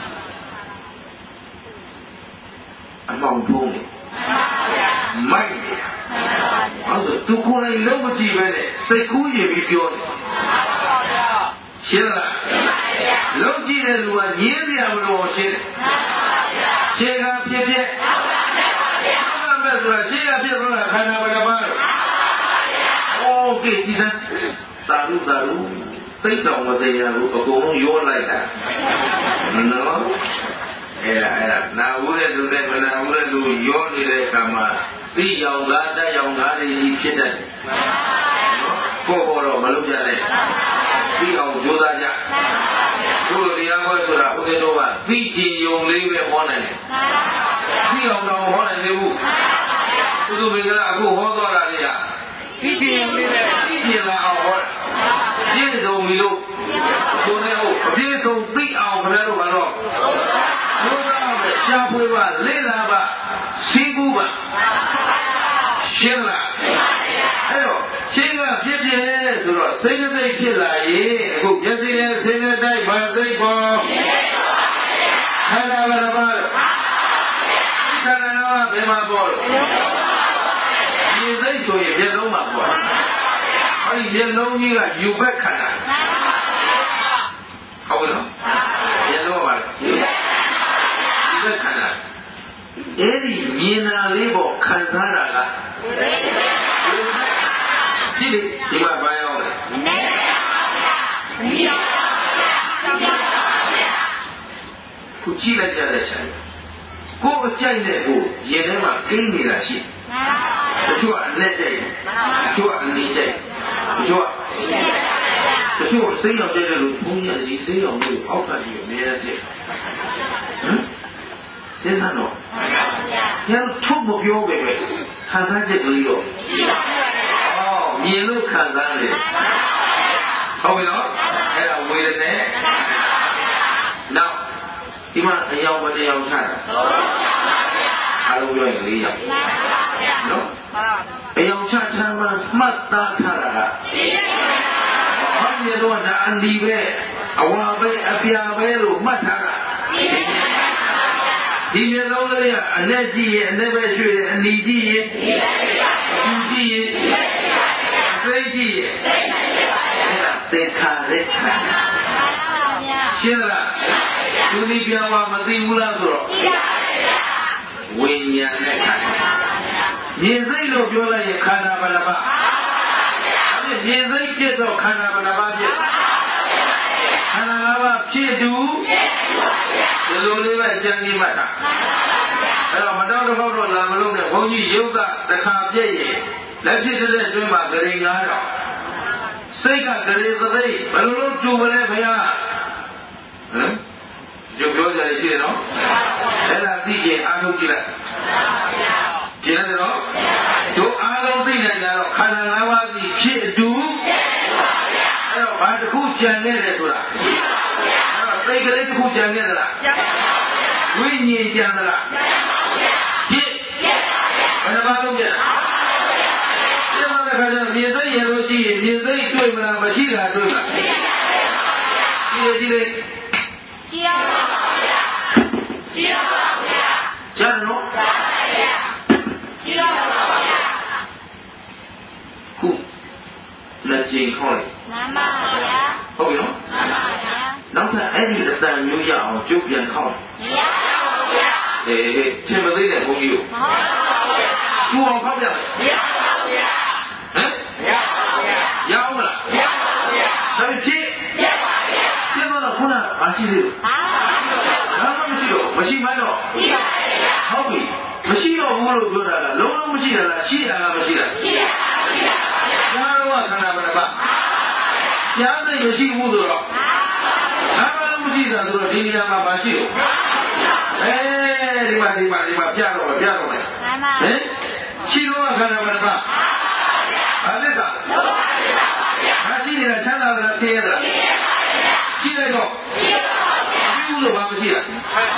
အမောင်ဖုံးတယ်မိုက်တယ်ဟုတ်ဆိုသူကိုယ်တိုင်လုံးမကြည့်ပဲနဲ့စိတ်ကူးရင်ပြီးပြောတယ်ရှင်းလားလုံးကြည့်တဲ့လူကညင်းစရာမလိုရှင်းတယ်ရှင်းကဖြစ်ဖြစ်ဟုတ်ပါဘူးရှင်းကဖြစ်ဆိုတာခန္ဓာဘယ်နှပါးလဲโอเคဒီစသာလူသာလူသိတော်မတရားဘူးအကုန်လုံးရောလိုက်တာနော်အဲ့ဒါအဲ့ဒါနာဝုတဲ့လူနဲ့မနာဝုတဲ့လူရောနေတဲ့အခါမှာသိရောင်သားတက်ရောင်သားတွေကြီးဖြစ်တတ်တယ်ကိုယ့်ဘောတော့မလုပ်ကြနဲ့သိအောင်ကြိုးစားကြတို့တရားဟောဆိုတာဦးဇင်းတို့ကသိချင်ယုံလေးပဲဟောနိုင်တယ်သိအောင်တော့ဟောနိုင်သေးဘူးသူတို့မင်္ဂလာအခုဟောသွားတာတွေကသိချင်ယုံလေးပဲသိချင်လာအောင်ဟောပြည့်စုံပြီလို့ကိုယ်နဲ့ဟုတ်အပြည့်စုံသိအောင်ခဏတို့ကတော့ဘုရားပဲရှားဖွေးပါလေ့လာပါစီးပူးပါရှင်းလားအဲ့တော့ရှင်းကဖြစ်ဖြစ်ဆိုတော့စိတ်စိတ်ဖြစ်လာရင်အခုမျက်စိနဲ့စိတ်နဲ့တိုက်ပါစိတ်ပေါ်ခန္ဓာဘာဘာခန္ဓာကဘယ်မှာပေါ်လဲဒီစိတ်ဆိုရင်မျက်လုံးမှာပေါ်အဲ့ဒီမျက်လုံးကြီးကယူဘက်ခန္ဓာဟုတ်ကဲ့နော်မျက်လုံးပါလေယူဘက်ခန္ဓာအဲ့ဒီမြင်တာလေးပေါ်ခံစားတာကဒီလေဒီမှာဘာရောက်လဲခုကြည့်လိုက်ကြတဲ့ချိန်ကိုယ်အကြိုက်တဲ့ကိုရင်ထဲမှာကိန်းနေတာရှိတချို့ကအလက်ကြိုက်တချို့ကအနီးကြိုက်တချို့ကတချို့စိတ်ရောက်တဲ့လူဘုန်းကြီးကဒီစိတ်ရောက်လို့အောက်ကကြီးအများကြီးဟမ်စဉ်းစားတော့ညထုတ်မပြောပဲပဲခံစားချက်ကလေးတော့ရှိပါဘူးဩမြင်လို့ခံစားနေဟုတ်ပြီနော်အဲ့ဒါဝေဒနာနောက်ဒီမှာအယောင်မတရားချတာအားလုံးပြောရင်လေးယောက်နော်အယောင်ချထားမှမှတ်သားထားတာကဘာမြင်တော့ဒါအန်ဒီပဲအဝါပဲအပြာပဲလို့မှတ်ထားတာဒီမျက်လုံးလေးကအနဲ့ကြည့်ရင်အနဲ့ပဲရွှေ့တယ်အနီကြည့်ရင်အကျူကြည့်ရင်အသိကြည့်ရင်အဲ့ဒါသင်္ခါရခန္ဓာရှင်းလားသူဒီပြောင်းမသိဘူးလားဆိုတော့ဝိညာဉ်နဲ့ခန္ဓာမြင်စိတ်လို့ပြောလိုက်ရင်ခန္ဓာဘယ်နှပါအဲ့မြင်စိတ်ဖြစ်တော့ခန္ဓာဘယ်နှပါဖြစ်ခန္ဓာ၅ပါးဖြစ်တူဒီလိုလေးပဲအကျဉ်းကြီးမှတ်တာအဲ့တော့မတော်တော့တော့လာမလို့နဲ့ဘုန်းကြီးယုတ်ကတစ်ခါပြည့်ရင်လက်ဖြစ်တဲ့အတွင်းမှာဂရိငါးတော့စိတ်ကဂရိသသိဘယ်လိုလုပ်ကြိုးမလဲခင်ဗျာဟမ်ကြိုးပြောကြရရှိတယ်နော်အဲ့ဒါသိရင်အားထုတ်ကြည့်လိုက်ကြည့်ရတယ်နော်တို့အားလုံးသိနိုင်တာတော့ခန္ဓာ၅ပါးကြီးဖြစ်အတူအဲ့တော့ဘာတစ်ခုကြံနေတယ်ဆိုတာအဲ့တော့စိတ်ကလေးတစ်ခုကြံနေသလားဝိညာဉ်ကြံသလားဖြစ်ဘယ်နှပါလုံးကြံဒီမှာတစ်ခါကျတော့မြေသိရလို့ရှိရင်မြေသိတွေ့မလားမရှိတာတွေ့လားကြည့်ရကြည့်လေကြည့်ရပါဗျာကြည့်ရပါဗျာကျန်တော့ကြည့်ပါဗျာကြည့်ရပါဗျာခုလက်ကျင်ခေါ်လိုက်မှန်ပါဗျာဟုတ်ပြီနော်မှန်ပါဗျာနောက်ထပ်အဲ့ဒီအတန်မျိုးရအောင်ကျုပ်ပြန်ခေါက်မရပါဘူးဗျာအေးသင်မသိတဲ့ဘုန်းကြီးကိုမှန်ပါဗျာကျူအောင်ခေါက်ပြမယ်မရပါဘူးဗျာဟမ်မရပါဘူးဗျာရအောင်မလားမရပါဘူးဗျာဒါဖြစ်ရပါဗျာကျင်းတော့ခုနမရှိသေးဘူးဟာဘာမှမရှိတော့မရှိမှတော့ရှိပါဗျာဟုတ်ပြီမရှိတော့ဘူးလို့ပြောတာကလုံးလုံးမရှိတာလားရှိတာလားမရှိတာရှိပါဗျာဘာလို့ခန္ဓာဘယ်နှပါကြားသိမရှိဘူးဆိုတော့ဘာမှမရှိတာဆိုတော့ဒီနေရာမှာမရှိတော့အဲဒီမှာဒီမှာဒီမှာပြတော့ပြတော့မယ်ဟင်ရှိတော့ခန္ဓာဘယ်နှပါဘာလဲကမရှိနေတာချမ်းသာတာသိရတာရှိလိုက်တော့ရှိဘူးလို့ဘာမရှိတာ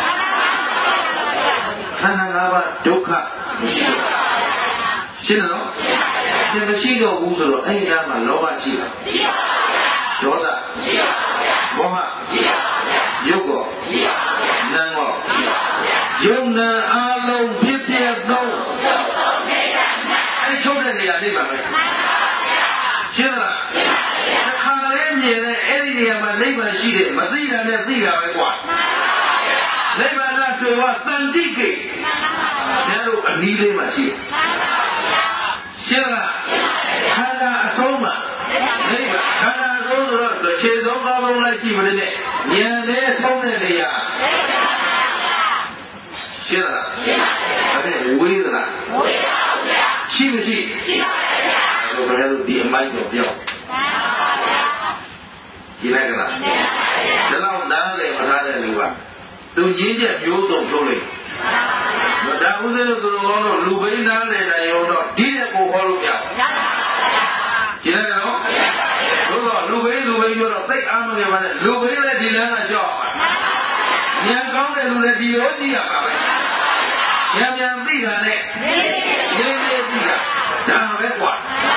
ခန္ဓာ၅ပါးဒုက္ခမရှိပါဘူးရှင်းတော့ဒီမရှိတော့ဘူးဆိုတော့အဲ့ဒီမှာလောဘရှိတာရှိပါဘူးဒေါသရှိပါဘူးမောဟရှိပါဘူးယုတ်ကောရှိပါဘူးနာမ်ကောရှိပါဘူးယုံနာအလုံးဖြစ်ဖြစ်သောအဲ့ချုပ်တဲ့နေရာလေးပါပဲရှင်းလားခါလေးမြင်တဲ့အဲ့ဒီနေရာမှာနိဗ္ဗာန်ရှိတယ်မသိတာနဲ့သိတာပဲကွာနိဗ္ဗာန်ကတွေ့ဝတန်တိကိကျန်တို့အနည်းလေးမှရှိတယ်ရှင်းလားခန္ဓာအဆုံးမှာနိဗ္ဗာန်ခန္ဓာအဆုံးဆိုတော့ခြေဆုံးကောင်းဆုံးလိုက်ကြည့်မလို့နဲ့ဉာဏ်နဲ့ဆုံးတဲ့နေရာရှင်းလားအဲ့ဒါဝေးသလားဝေးပါဗျာရှိမရှိရှိပါဗျာအဲ့တော့ဘယ်လိုဒီအမိုက်ကိုပြောကြည့်လိုက်ကလားဒီလောက်နားလေမထားတဲ့လူကသူရင်းချက်မျိုးစုံထုတ်လိုက်မတားဦးစေလို့သူတို့ကောတော့လူဘိန်းနားလေတယ်ရောတော့ဒီတဲ့ကိုခေါ်လို့ပြကြည့်လိုက်နော်တို့တော့လူဘိန်းလူဘိန်းပြောတော့သိအားမနေပါနဲ့လူဘိန်းလည်းဒီလမ်းကကြောက်ဉာဏ်ကောင်းတဲ့လူလည်းဒီလိုကြည့်ရပါပဲဉာဏ်ဉာဏ်သိတာနဲ့နေနေသိတာဒါပဲကွာ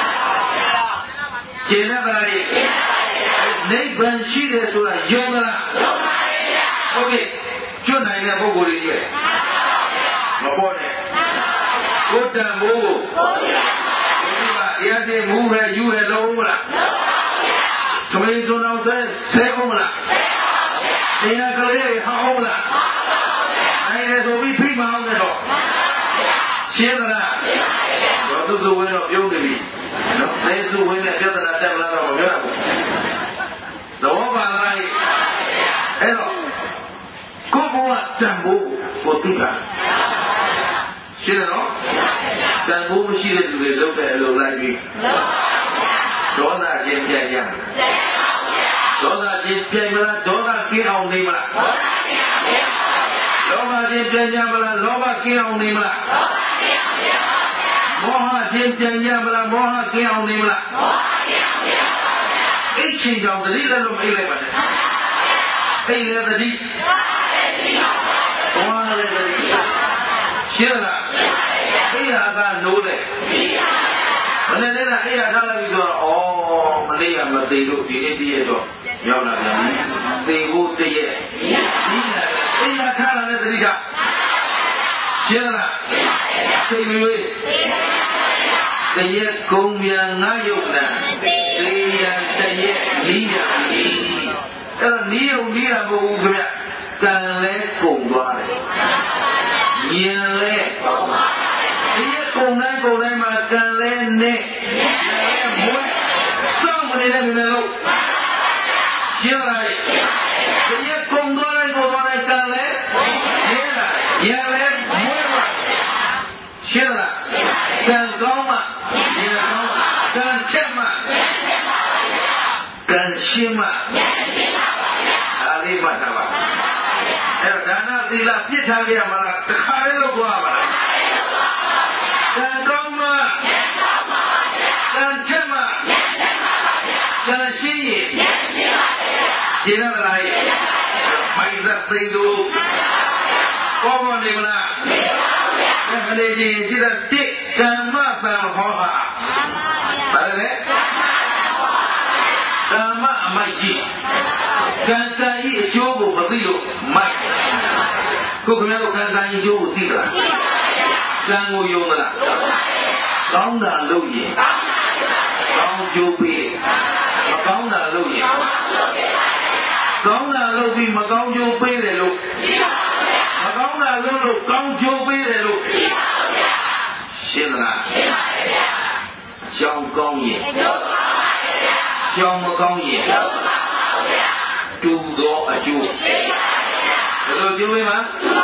ကျင့်တဲ့ပါလေနိဗ္ဗာန်ရှိတယ်ဆိုတာယုံလားယုံပါရဲ့ဟုတ်ပြီကျွတ်နိုင်တဲ့ပုဂ္ဂိုလ်တွေကြီးပဲမပေါ်နဲ့ကိုတန်မိုးကိုဟုတ်ပါဘူးဒီကတရားသိမှုပဲယူရလုံးမလားသမီးစွန်အောင်ဆဲဆဲအောင်မလားတရားကလေးဟောင်းမလားအဲ့ဒါဆိုပြီးဖိမအောင်တော့ရှင်းသလားတော့သူ့သူဝင်တော့ပြုံးနေပြီနော်အဲသူ့ဝင်တဲ့ပြဿနာတက်လာတော့မပြောရဘူးသဘောပါလားအဲ့တော့ကိုဘဝတန်ဖို့ကိုသိတာရှင်းတယ်နော်တန်ဖို့မရှိတဲ့လူတွေလုပ်တဲ့အလုပ်လိုက်ပြီးဒေါသချင်းပြတ်ရမယ်ဒေါသချင်းပြိုင်မလားဒေါသကင်းအောင်နေမလားလောဘချင်းပြိုင်ကြမလားလောဘကင်းအောင်နေမလားမောဟချင်းပြိုင်ကြမလားမောဟကင်းအောင်နေမလားအိတ်ချင်းကြောင့်တတိလည်းလို့မအိတ်လိုက်ပါနဲ့အိတ်လည်းတတိဘောလည်းတတိရှင်းလားအိယာကနိုးတယ်မနေ့ကအိယာထားလိုက်ပြီးတော့ဩမနေ့ကမသိလို့ဒီနေ့တည်းရတော့ရောက်လာပြန်ပြီသိဖို့တည်းရဲ့ဒီနေ့အိယာထားလာတဲ့တတိကရှင်းလားသိပြီဝေးတည်းရဲ့ကုံမြန်ငါယုတ်လံသေရန်တည်းရဲ့နီးရပြီအဲ့တော့နီးယုံနီးတာမဟုတ်ဘူးခင်ဗျကံလဲကုံသွားတယ်ဉာဏ်လဲကုံသွားဒီကုံတိုင်းကုံတိုင်းမှာကံလဲနဲ့မွေးစောင့်မနေတဲ့လူတွေလို့ရှင်းလာတယ်ဒီကုံသွားတိုင်းကုံသွားတိုင်းကံလဲရှင်းလာဉာဏ်လဲမွေးပါရှင်းလာကံကောင်းမှဉာဏ်ကောင်းကံချက်မှကံရှင်းမှဒါလေးမှတ်ထားပါအဲ့တော့ဒါနသီလပြစ်ထားကြရမှာလားတစ်ခါလေးလို့ပြောရမှာလားကံကောင်းမှကံချက်မှကံရှင်းရင်ရှင်းရမလားမိုက်သက်သိလို့ဘောမနေမလားအဲ့ဒါလေးချင်းကြည့်တဲ့တိကမ္မသံဟောဟာဘာလဲကမ္မအမိုက်ကြီးကံကံဤအကျိုးကိုမသိလို့မိုက်ခုခင်ဗျားတို့ကံကံဤအကျိုးကိုသိသလားကံကိုယုံသလားကောင်းတာလုပ်ရင်ကောင်းကျိုးပေးမကောင်းတာလုပ်ရင်ကောင်းတာလုပ်ပြီးမကောင်းကျိုးပေးတယ်လို့မကောင်းတာလုပ်လို့ကောင်းကျိုးပေးတယ်လို့ရှင်းလားကြောင်းကောင်းရင်ကြောင်းမကောင်းရင်တူသောအကျိုးဘယ်လိုကျိုးပေးမှာ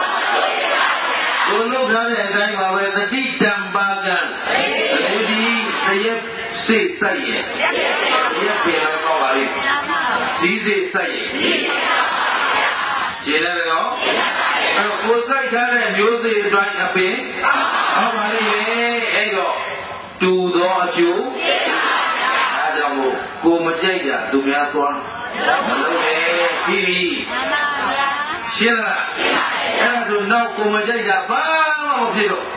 ကိုလုပ်ထားတဲ့အတိုင်းပါပဲတတိတံပါကံဒီဒီတရက်စိတ်စိုက်ရဲ့ရက်ပြန်တော့ကောင်းပါလိမ့်စီးစိတ်စိုက်ရဲ့ရှင်းတယ်နော်အဲ့တော့ကိုစိုက်ထားတဲ့မျိုးစေ့အတိုင်းအပင်ဟောပါလိမ့်မယ်အဲ့တော့တူသောအကျိုးအဲဒါကြောင့်မို့ကိုမကြိုက်တာသူများသွားမလုပ်နဲ့ပြီးပြီရှင်းလားအဲ့ဒါဆိုနောက်ကိုမကြိုက်တာဘာမှမဖြစ်တော့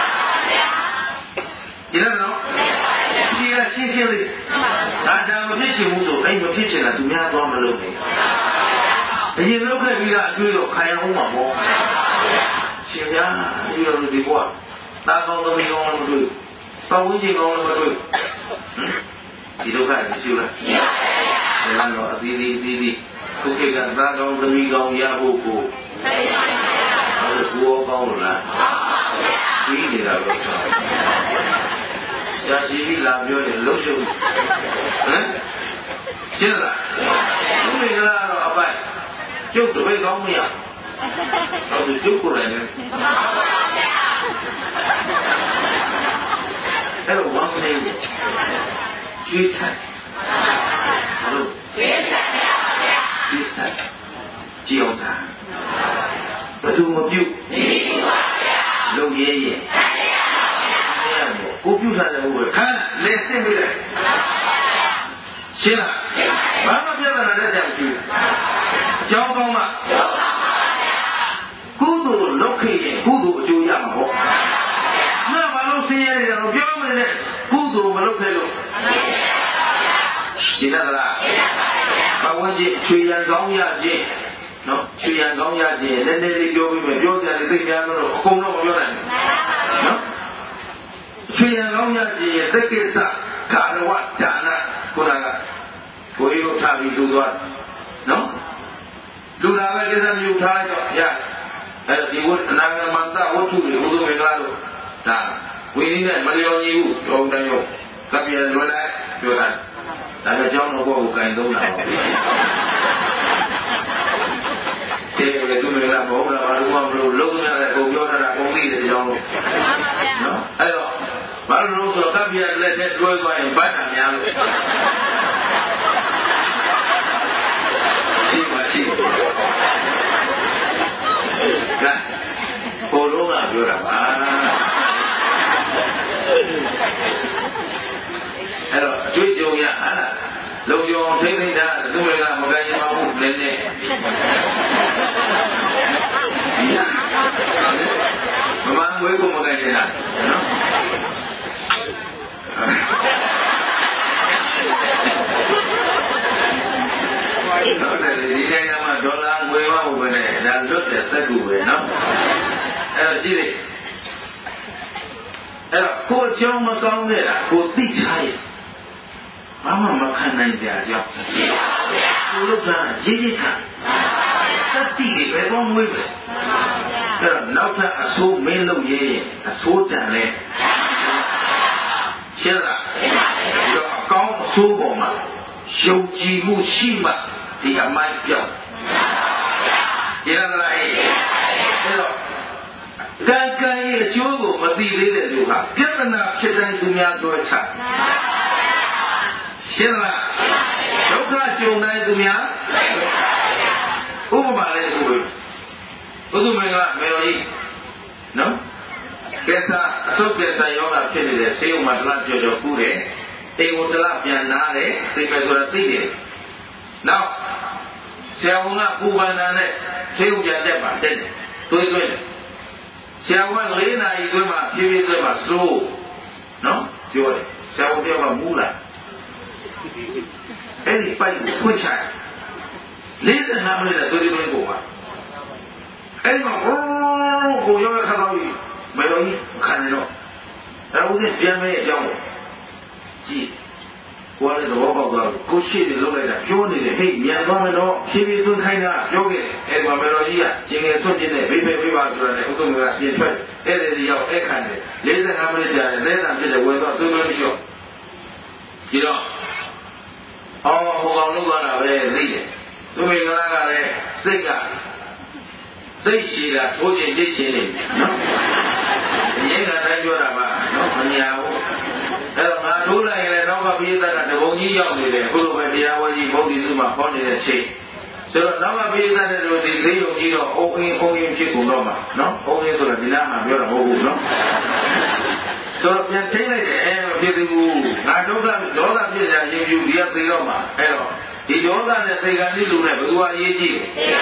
ဒီလိုနော်ဒီကရှင်းရှင်းလေးဒါကြောင့်မဖြစ်ချင်ဘူးဆိုအဲ့မဖြစ်ချင်တာသူများသွားမလုပ်နဲ့အရင်လုပ်ခဲ့ပြီးသားအကျွေးတော့ခံရအောင်မှာပေါ့ရှင်ဗျာဒီလိုဒီကွာတာကောင်းသမီးကောင်းလို့မတွေ့ပတ်ဝန်းကျင်ကောင်းလို့မတွေ့ဒီဒုက္ခမရှိဘူးလားရှိပါဘူးဒါတော့အသီးသီးအသီးသီးခုခေတ်ကသားကောင်းသမီးကောင်းရဖို့ကိုဟုတ်ကိုယ်ကောင်းလို့လားပြီးနေတာလို့ဆိုရရှိပြီလာပြောတယ်လုံးရှုံဟမ်ရှင်းလားဘုမင်္ဂလာတော့အပိုက်ကျုပ်တပည့်ကောင်းမရဟုတ်တယ်ကျုပ်ကိုယ်လည်းအဲ့တော့ဝမ်းနေကျွေးဆိုင်ဟုတ်ကျွေးဆိုင်ပါဗျာကျွေးဆိုင်ကြည်အောင်သာဘယ်သူမပြုတ်မရှိပါဗျာလုံရဲရဲ့ကိုပြုတ်ထားတယ်ဟုတ်ပဲခါလဲစစ်ပြီးလိုက်ရှင်းလားဘာမှပြဿနာလက်ကြောင်ကြည့်အကြောင်းကောင်းမှကုသိုလ်လုပ်ခဲ့ရင်ကုသိုလ်အကျိုးရမှာပေါ့မှန်ပါလို့ဆင်းရဲတယ်တော့ပြောမယ်နဲ့ကုသိုလ်မလုပ်ခဲ့လို့ရှင်းလားဘာဝင်ကြည့်ချွေရန်ကောင်းရခြင်းနော်ချွေရန်ကောင်းရခြင်းနည်းနည်းလေးပြောပြီးမယ်ပြောကြတယ်သိကြမလို့အကုန်လုံးမပြောနိုင်ဘူးနော်ချွေရန်ကောင်းရခြင်းရဲ့သက္ကိစ္စကာရဝဒါနခုနကကိုယ်ရောထားပြီးလူသွားနော်လူလာပဲကိစ္စမျိုးထားတော့ရအဲဒီဝတ်အနာဂမန္တဝတ္ထုတွေဥဒုမင်္ဂလာလို့ဒါဝိနည်းနဲ့မလျော်ညီဘူးတောင်းတန်းရောကပ်ပြန်လွယ်လိုက်ပြောတာဒါကြောင့်ကျောင်းတော်ကိုကင်သုံးတာပါကျေရတဲ့သူမင်္ဂလာမဟုတ်လားဘာလို့မလို့လုံးသမျှလည်းပုံပြောတာပုံပြီးတဲ့ကြောင်းလို့နော်အဲ့တော့ဘာလို့လို့ဆိုတော့ကပ်ပြန်လက်နဲ့တွဲသွားရင်ဗတ်တာများလို့ပြောတာပါအဲ့တော့အတွေ့အကြုံရဟာလားလုံကြုံထိသိတာသူတွေကမကရင်မဟုတ်လည်းနဲ့မမငွေကိုမကရင်လားနော်ဟုတ်တယ်ဒီနိုင်ငံမှာဒေါ်လာငွေမဟုတ်ဘဲနဲ့ဒါလွတ်တဲ့စက်ကူပဲနော်အဲ့တော့ကြည့်လေအဲ့တော့ကိုယ်ကြောင့်မကောင်းတဲ့လားကိုသိချာရဲ့ဘာမှမခံနိုင်ကြကြောင်းကိုလို့ကရေးရေးခံသတိတွေပဲပေါင်းမွေးပဲအဲ့တော့နောက်ထပ်အဆိုးမင်းလုပ်ရေးအဆိုးတန်လဲရှင်းလားဒီတော့အကောင်းအဆိုးပေါ်မှာယုံကြည်မှုရှိမှဒီအမိုက်ပြောင်းရှင်းလားအဲ့တော့ကံကံရဲ့အကျိုးကိုမသိသေးတဲ့လူဟာပြဿနာဖြစ်တိုင်းသူများပြောချရှင်းလားဒုက္ခကြုံတိုင်းသူများဥပမာလေးကိုဘုသူမင်္ဂလာမေတော်ကြီးနော်ကဲသာအဆုတ်ကဲသာယောဂဖြစ်နေတဲ့ဆေးရုံမှာတလားကြော်ကြော်ကူးတယ်အိမ်ကိုတလားပြန်နာတယ်သိပဲဆိုတာသိတယ်နောက်ဆရာဝန်ကပူပန်တာနဲ့ဆေးရုံပြန်တက်ပါတက်တယ်တွေးတွေးဆရာဝန်လေးနာရီခွဲမှာဖြည်းဖြည်းခွဲမှာစိုးနော်ပြောတယ်ဆရာဝန်တယောက်ကမူးလာအဲ့ဒီပိုက်ကိုဖွင့်ချလေးစနာမလေးနဲ့တွေးတွေးကိုပါအဲ့မှာဟိုးကိုရောက်ခါတော့မေတော်ကြီးခံနေတော့ဒါဦးကပြန်မဲ့အကြောင်းကြည့်ကိုယ်လည်းတော့ပေါက်သွားကိုရှိတယ်လုပ်လိုက်တာပြောနေတယ်ဟေ့မြန်သွားမယ်တော့ဖြည်းဖြည်းသွင်းခိုင်းတာပြောခဲ့အဲ့မှာမေတော်ကြီးကကျင်ငယ်ဆွတ်ကျင်တဲ့ဘေးဘေးဘေးပါဆိုတာနဲ့ဥက္ကမကပြင်ထွက်အဲ့ဒီရောက်အဲ့ခံတယ်လေးစနာမလေးကြာတယ်လက်တံဖြစ်တယ်ဝယ်တော့သွင်းလို့မရှိတော့ဒီတော့ဟောဟိုကောင်လုပ်သွားတာပဲသိတယ်သူမင်္ဂလာကလည်းစိတ်ကသိရှိတာထိုးခြင်းသိခြင်းနေနော်အရင်ကတိုင်းပြောတာပါနော်မညာဘူးအဲ့တော့ငါထိုးလိုက်ရင်လည်းနောက်ကပိဋကကတဘုံကြီးရောက်နေတယ်အခုလိုပဲတရားဝဲကြီးဘုရားစုမှာဟောနေတဲ့ချိန်ဆိုတော့နောက်ကပိဋကတဲ့လူဒီသိယုံကြီးတော့အုံအင်းအုံအင်းဖြစ်ကုန်တော့မှာနော်အုံအင်းဆိုတော့ဒီနားမှာပြောတာမဟုတ်ဘူးနော်ဆိုတော့ပြန်ချိန်လိုက်တယ်အဲမဖြစ်သေးဘူးငါဒုက္ခဒေါသဖြစ်ကြရင်ယူဒီကသိတော့မှာအဲ့တော့ဒီဒေါသနဲ့သိက္ခာတိလူနဲ့ဘယ်သူကအရေးကြီး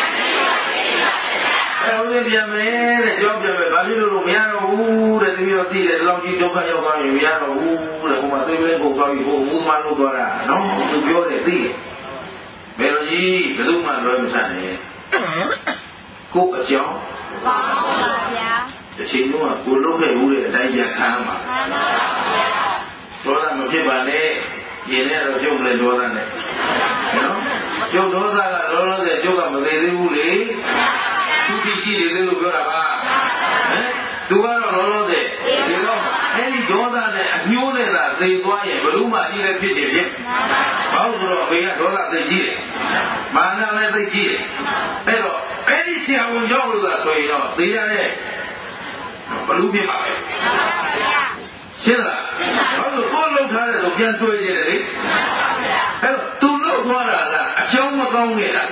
လဲအဲဦးပြန်မယ်တဲ့ကြောက်ပြန်မယ်ဘာဖြစ်လို့လို့မရတော့ဘူးတဲ့ဒီလိုသိတယ်ဒီလောက်ကြီးဒုက္ခရောက်သွားရင်မရတော့ဘူးတဲ့ဟိုမှာသိမလေးပုံသွားပြီးဟိုမူးမလို့သွားတာနော်သူပြောတယ်သိတယ်ဘယ်လိုကြီးဘယ်သူမှလွယ်မဆန်နဲ့ကိုအကြောင်းပါပါဗျာတစ်ချိန်လုံးကကိုလုံးခဲ့ဦးတဲ့အတိုင်းပြန်ခံမှာဒေါသမဖြစ်ပါနဲ့ရင်ထဲတော့ကျုပ်လည်းဒေါသနဲ့နော်ကျုပ်ဒေါသကလောလောဆယ်ကျုပ်ကမသိသေးဘူးလေသူကြည့်ကြည့်နေသေးလို့ပြောတာပါဟမ်သူကတော့လောလောဆယ်ဒီတော့အဲ့ဒီဒေါသနဲ့အညှိုးနဲ့သာသိသွားရင်ဘယ်လို့မှကြီးလည်းဖြစ်တယ်ဖြစ်ဘာလို့ဆိုတော့အဖေကဒေါသသိရှိတယ်မာနလည်းသိရှိတယ်အဲ့တော့အဲ့ဒီဆရာဝန်ရောက်လို့သာဆိုရင်တော့သိရတဲ့ဘယ်လိုဖြစ်မှာလဲရှင်းလားဘာလို့ကိုယ်လောက်ထားတဲ့ဆိုပြန်တွေ့ရတယ်လေအဲ့တော့သူလောက်သွားတာလားအကြောင်းမကောင်းခဲ့လား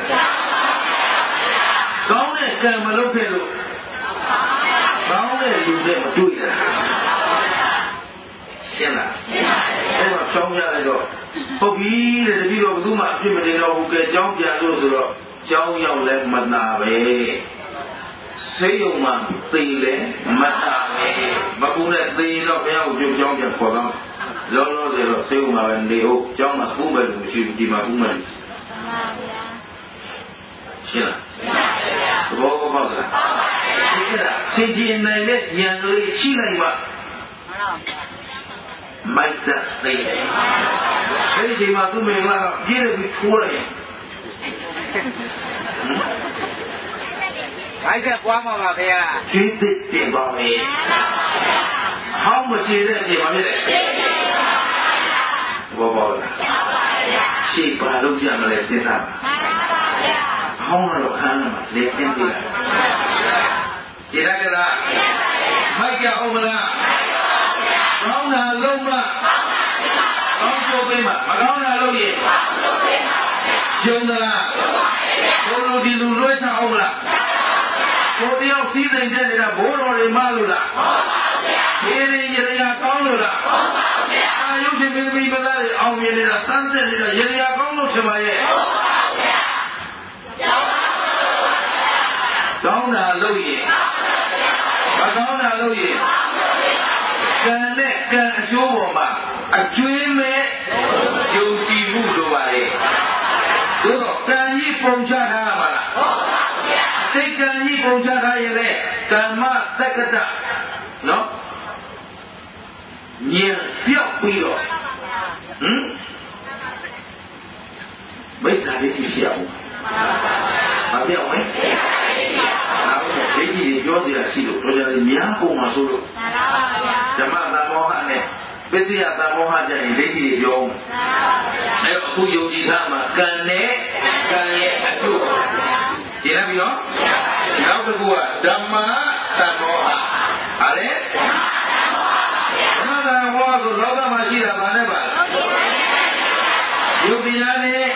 ကောင်းတဲ့ကံမလုပ်ခဲ့လို့ကောင်းတဲ့လူနဲ့မတွေ့တာရှင်းလားအဲ့တော့ကြောင်းရလိုက်တော့ဟုတ်ပြီတဲ့တပည့်တော်ဘယ်သူမှအပြစ်မတင်တော့ဘူးကဲကြောင်းပြန်လို့ဆိုတော့ကြောင်းရောက်လဲမနာပဲဆေးရုံမှာသိလဲမတာပဲမကူနဲ့သိတော့ဘုရားကိုပြုတ်ကြောင်းပြန်ခေါ်တော့လောလောဆယ်တော့ဆေးရုံမှာပဲနေဟုတ်ကြောင်းမှာကူးမယ်လို့မရှိဘူးဒီမှာကူးမယ်မှန်ပါဗျာရှင်းလားရှင်းပါဗျာဘောဘောပေါ့လားဟုတ်ပါဗျာဒီကစေကြည်နိုင်တဲ့ဉာဏ်ကလေးရှိလိုက်ပါမှန်ပါဗျာမိုက်တဲ့သိတယ်အဲဒီချိန်မှာသူ့မင်္ဂလာကပြည့်ပြီးထိုးလိုက်ရင်မိုက်ကပွားမှာပါဗျာကျင်းသစ်တင်ပါမယ်ဟောင်းမကြည့်တဲ့အချိန်မှာဖြစ်တယ်ဘောဘောလားရှေ့ပါလို့ကြမလဲစဉ်းစားပါဟောင်းတော့ခန်းမှာလေသင်ပြလာကြည့်ရကြလားမိုက်ကြအောင်မလားကောင်းတာလုံးမကောင်းကျိုးပေးမှာမကောင်းတာလုပ်ရင်ကျုံသလားကိုလူဒီလူလွှဲချအောင်လားကိုတယောက်စီးစိမ်တဲ့နေတာဘိုးတော်တွေမလို့လားဒီရင်ရေရာကောင်းလို့လားအာယုရှင်မင်းသမီးမသားတွေအောင်မြင်နေတာစမ်းသက်နေတာရေရာကောင်းလို့ရှင်ပါရဲ့ကောင်းတာလို့ရင်မကောင်းတာလို့ရင်ကံနဲ့ကံအကျိုးပေါ်မှာအကျွေးမဲ့ယုံကြည်မှုတို့ပါလေသို့တော့ကံကြီးပုံချထားရမှာလားစိတ်ကံကြီးပုံချထားရင်လေကမ္မသက္ကတနော်ညင်ပြောက်ပြီးတော့ဟမ်မိစ္ဆာဒိဋ္ဌိရှိအောင်မပြောင်းမဲနောက်ဒိဋ္ဌိတွေပြောစရာရှိလို့တို့ကြတယ်များကုန်မှာဆိုလို့ဓမ္မသမောဟနဲ့ပစ္စယသမောဟကြရင်ဒိဋ္ဌိတွေပြောအောင်အဲအခုယုံကြည်ထားမှာကံနဲ့ကံရဲ့အကျိုးကြည့်လိုက်ပြီနော်နောက်တစ်ခုကဓမ္မသမောဟဟာလေဓမ္မသမောဟဆိုလောကမှာရှိတာဗာနဲ့ပါယုတ်တရားနဲ့အဲ့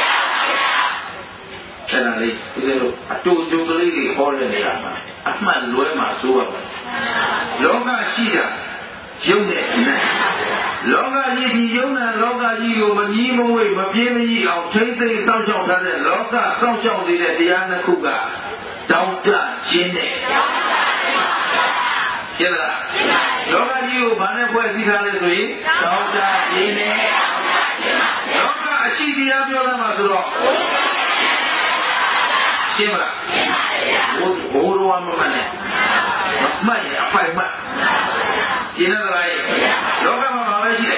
ဒါလေးဒီလိုအတူတူကလေးတွေဟောတဲ့နေရာမှာအမှန်လွဲမှာဆိုရပါလောကရှိတာယုံနဲ့နဲ့လောကကြီးဒီယုံနဲ့လောကကြီးကိုမကြီးမဝေးမပြေးမကြီးအောင်ထိမ့်သိမ်းစောင့်ရှောက်ထားတဲ့လောကစောင့်ရှောက်နေတဲ့တရားနှစ်ခုကတောင်းတခြင်းနဲ့ရှင်းလားလောကကြီးကိုဘာနဲ့ဖွဲ့စည်းထားလဲဆိုရင်တောင်းတခြင်းနဲ့လောကအရှိတရားပြောလာမှာဆိုတော့ရှင်းမလားဘိုးဘိုးတော်မမှန်နဲ့မှန်ရအဖိုင်မှန်ရှင်းလားလောကမှာဘာပဲရှိတယ်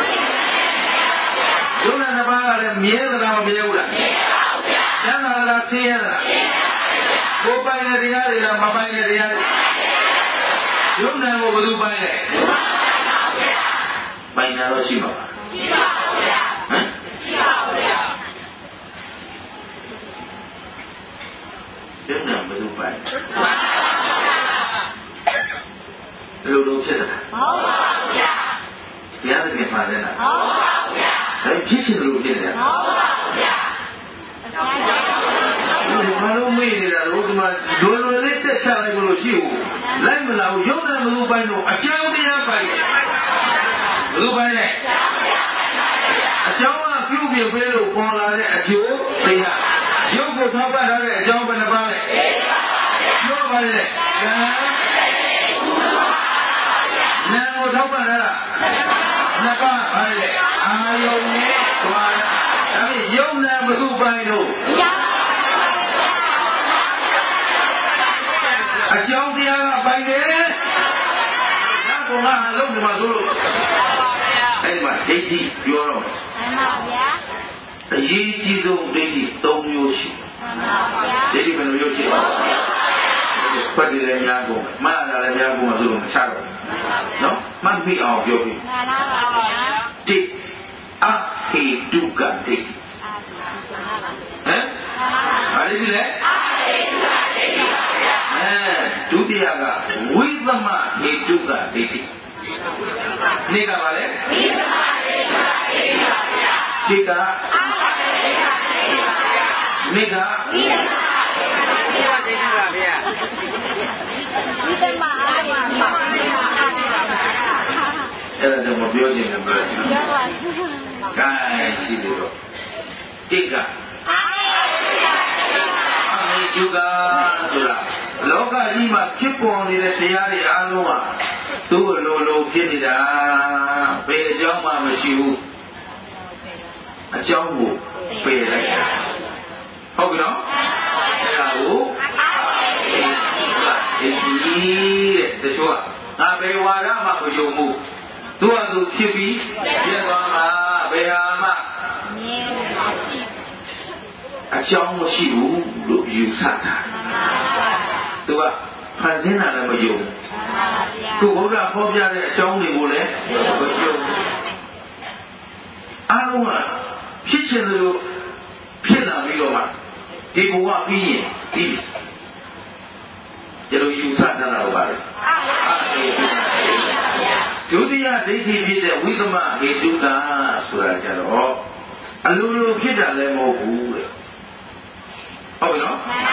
ယုံနာနှစ်ပါးကလည်းမြဲသလားမမြဲဘူးလားမြဲပါဘူးဗျာကျမ်းသာလားဆင်းရဲလားမြဲပါဘူးကိုယ်ပိုင်တဲ့တရားတွေလားမပိုင်တဲ့တရားတွေယုံနာကိုဘယ်သူပိုင်လဲပိုင်တာတော့ရှိမှာပါရှိပါဘူးဗျာဟမ်ရှိပါဘူးဗျာယုံနာဘယ်သူပိုင်ဘယ်လိုလုပ်ဖြစ်တာဟုတ်ပါဘူးဗျာတရားတွေမှာလည်းလားဟုတ်ပါဘူးဗျာဒါဖြစ်ချင်လို့ဖြစ်နေတာဟုတ်ပါဘူးဗျာဒီဘာလို့မေးနေတာလို့ဒီမှာလွယ်လွယ်လေးတက်ချလိုက်လို့ရှိဘူးလိုက်မလာဘူးရုပ်နဲ့မလူပိုင်းတော့အကြောင်းတရားပိုင်တယ်ဘယ်လိုပိုင်လဲအကြောင်းကပြုပြင်ပေးလို့ပေါ်လာတဲ့အကျိုးတရားရုပ်ကိုထောက်ပံ့ထားတဲ့အကြောင်းဘယ်နှပါလဲပြောပါလေကံနာကိုထောက်ပံ့ထားတာနှစ်ပါးပါလေအာယုန်နဲ့သွားတာဒါဖြင့်ယုံနာဘုသူပိုင်းလို့အကြောင်းတရားကပိုင်တယ်ဒါကငါအလုံးဒီမှာဆိုလို့အဲ့မှာဒိဋ္ဌိပြောတော့မှန်ပါဗျာအရေးကြီးဆုံးဒိဋ္ဌိ၃မျိုးရှိမှန်ပါဗျာဒိဋ္ဌိဘယ်လိုမျိုးရှိလဲပတ်တယ်လည်းများကုန်မှားတာလည်းများကုန်မှာဆိုလို့မချတော့နော်မှတ်ပြီးအောင်ပြောပြီးမှန်ပါဗျာတိအဟိတုကဒိဋ္ဌိဟမ်ဘာလဲဒီလဲအဟိတုကဒိဋ္ဌိပါဗျာအဲဒုတိယကဝိသမဟိတုကဒိဋ္ဌိနေကပါလေဝိသမဟိတုကဒိဋ္ဌိပါဗျာဒီကအဟိတုကဒိဋ္ဌိပါဗျာနေကဝိသမဟိတုကဒိဋ္ဌိပါဗျာဝိသမအားပါပါအဲ့ဒါတော့မပြောချင်ဘူးပြောပါကဲရှိတယ်တော့တိကအဟိတုကဆိုတာလောကကြီးမှာဖြစ်ပေါ်နေတဲ့တရားတွေအားလုံးဟာသူ့လိုလိုဖြစ်နေတာဘယ်အကြောင်းမှမရှိဘူးအကြောင်းကိုပယ်လိုက်တာဟုတ်ပြီနော်အဲ့ဒါကိုဒီတဲ့တချို့ကငါဘယ်ဝါဒမှမယုံဘူးသူ့အတူဖြစ်ပြီးပြည့်သွားမှာဘယ်ဟာမှအကြောင်းမရှိဘူးလို့ယူဆတာသူကဖန်ဆင်းတာလည်းမယုံသူဘုရားဟောပြတဲ့အကြောင်းတွေကိုလည်းမယုံအားလုံးကဖြစ်ချင်တယ်လို့ဖြစ်လာပြီးတော့မှဒီဘဝပြီးရင်ဒီကျတော့ယူဆထားတာပါလေဒုတိယဒိဋ္ဌိဖြစ်တဲ့ဝိသမဟိတုကဆိုတာကြတော့အလိုလိုဖြစ်တာလည်းမဟုတ်ဘူးလေဟုတ်ပြီနော်သူ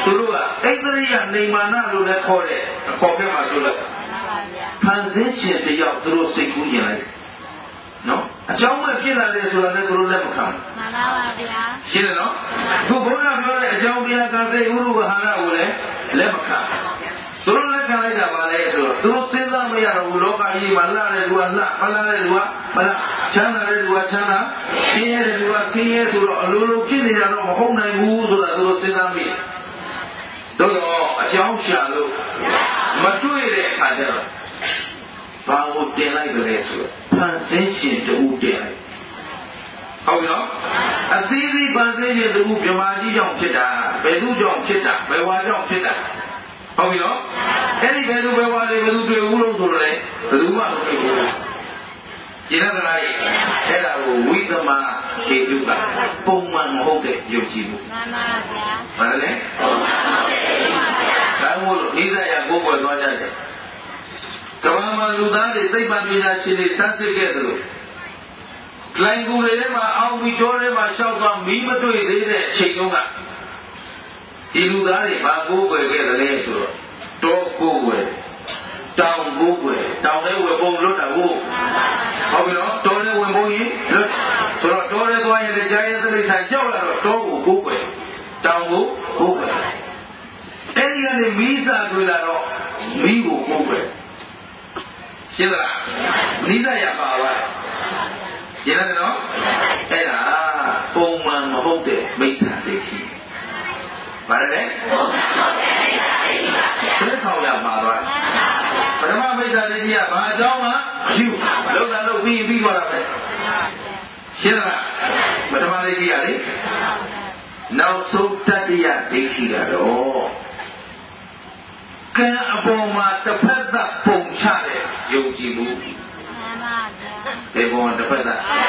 သူတို့ကအိန္ဒြိယနေမာနလို့လည်းခေါ်တယ်ခေါ်ပြမှာဆိုလို့ဖန်ဆင်းရှင်တယောက်သူတို့စိတ်ကူးရင်လိုက်နော်အကြောင်းမဲ့ဖြစ်လာတယ်ဆိုတာလည်းသူတို့လက်မခံဘူးမှန်ပါပါဗျာရှင်းတယ်နော်သူဘုရားပြောတဲ့အကြောင်းတရားကသိဥရုပဟာရကိုလည်းလက်မခံသူတို့လက်ခံလိုက်တာပါလေဆိုတော့သူတို့စဉ်းစားမရတော့ဘူးလောကကြီးမှာလှတဲ့လူကလှမလှတဲ့လူကမလှချမ်းသာတဲ့လူကချမ်းသာဆင်းရဲတဲ့လူကဆင်းရဲဆိုတော့အလိုလိုဖြစ်နေတာတော့မဟုတ်နိုင်ဘူးဆိုတာသူတို့စဉ်းစားမိတို့တော့အကြောင်းရှာလို့မတွေ့တဲ့အခါကျတော့ဘာကိုတင်လိုက်ကြလဲဆိုတော့ဖန်ဆင်းရှင်တူတင်လိုက်ဟုတ်နော်အသီးသီးဖန်ဆင်းရှင်တူမြမကြီးကြောင့်ဖြစ်တာဘယ်သူကြောင့်ဖြစ်တာဘယ်ဝါကြောင့်ဖြစ်တာဟုတ်ပြီနော်အဲ့ဒီဘယ်သူဘယ်ဝါတွေဘယ်သူတွေ့ဘူးလို့ဆိုတော့လေဘယ်သူမှမတွေ့ဘူးကျင်တဲ့လားအဲ့ဒါကိုဝိသမဟေတုကပုံမှန်မဟုတ်တဲ့ယုံကြည်မှုမှန်ပါဗျာမှန်တယ်ပုံမှန်မဟုတ်တဲ့ယုံကြည်မှုဒါမို့လို့နိစ္စရကိုယ်ကိုယ်သွားကြတယ်ကမ္ဘာမှာလူသားတွေသိပ္ပံပညာရှင်တွေစသစ်ခဲ့သလိုလိုင်ကူတွေထဲမှာအောင်ပြီးကျောထဲမှာရှောက်သွားမီးမတွေ့သေးတဲ့အချိန်တုန်းကဒီလူသားတွေဘာကိုယ်ွယ်ခဲ့တယ်လဲဆိုတော့တောကိုယ်ွယ်တောင်ကိုယ်ွယ်တောင်ထဲဝယ်ပုံလွတ်တာဟုတ်ဟုတ်ပြီနော်တောထဲဝင်ပုံရင်လွတ်ဆိုတော့တောထဲသွားရင်လည်းကြာရဲသတိဆိုင်ကြောက်လာတော့တောကိုကိုယ်ွယ်တောင်ကိုကိုယ်ွယ်အဲ့ဒီကနေမီးစာတွေ့လာတော့မီးကိုကိုယ်ွယ်ရှင်းလားနိစ္စရပါပါရှင်းတယ်နော်အဲ့ဒါပုံမှန်မဟုတ်တဲ့မိစ္ဆာဒိဋ္ဌိဘာလဲပုံမှန်မဟုတ်တဲ့မိစ္ဆာဒိဋ္ဌိပါဗျာဘယ်ထောင်ရမှာသွားပထမမိစ္ဆာဒိဋ္ဌိကဘာအကြောင်းမှမရှိဘူးလောက်တာလို့ပြီးပြီးသွားတာပဲရှင်းလားပထမဒိဋ္ဌိကလေနောက်ဆုံးတတိယဒိဋ္ဌိကတော့ကံအပေါ်မှာတစ်ဖက်သက်ပုံချတဲ့ယုံကြည်မှုမှန်ပါဗျာဒီပေါ်မှာတစ်ဖက်သက်အဲ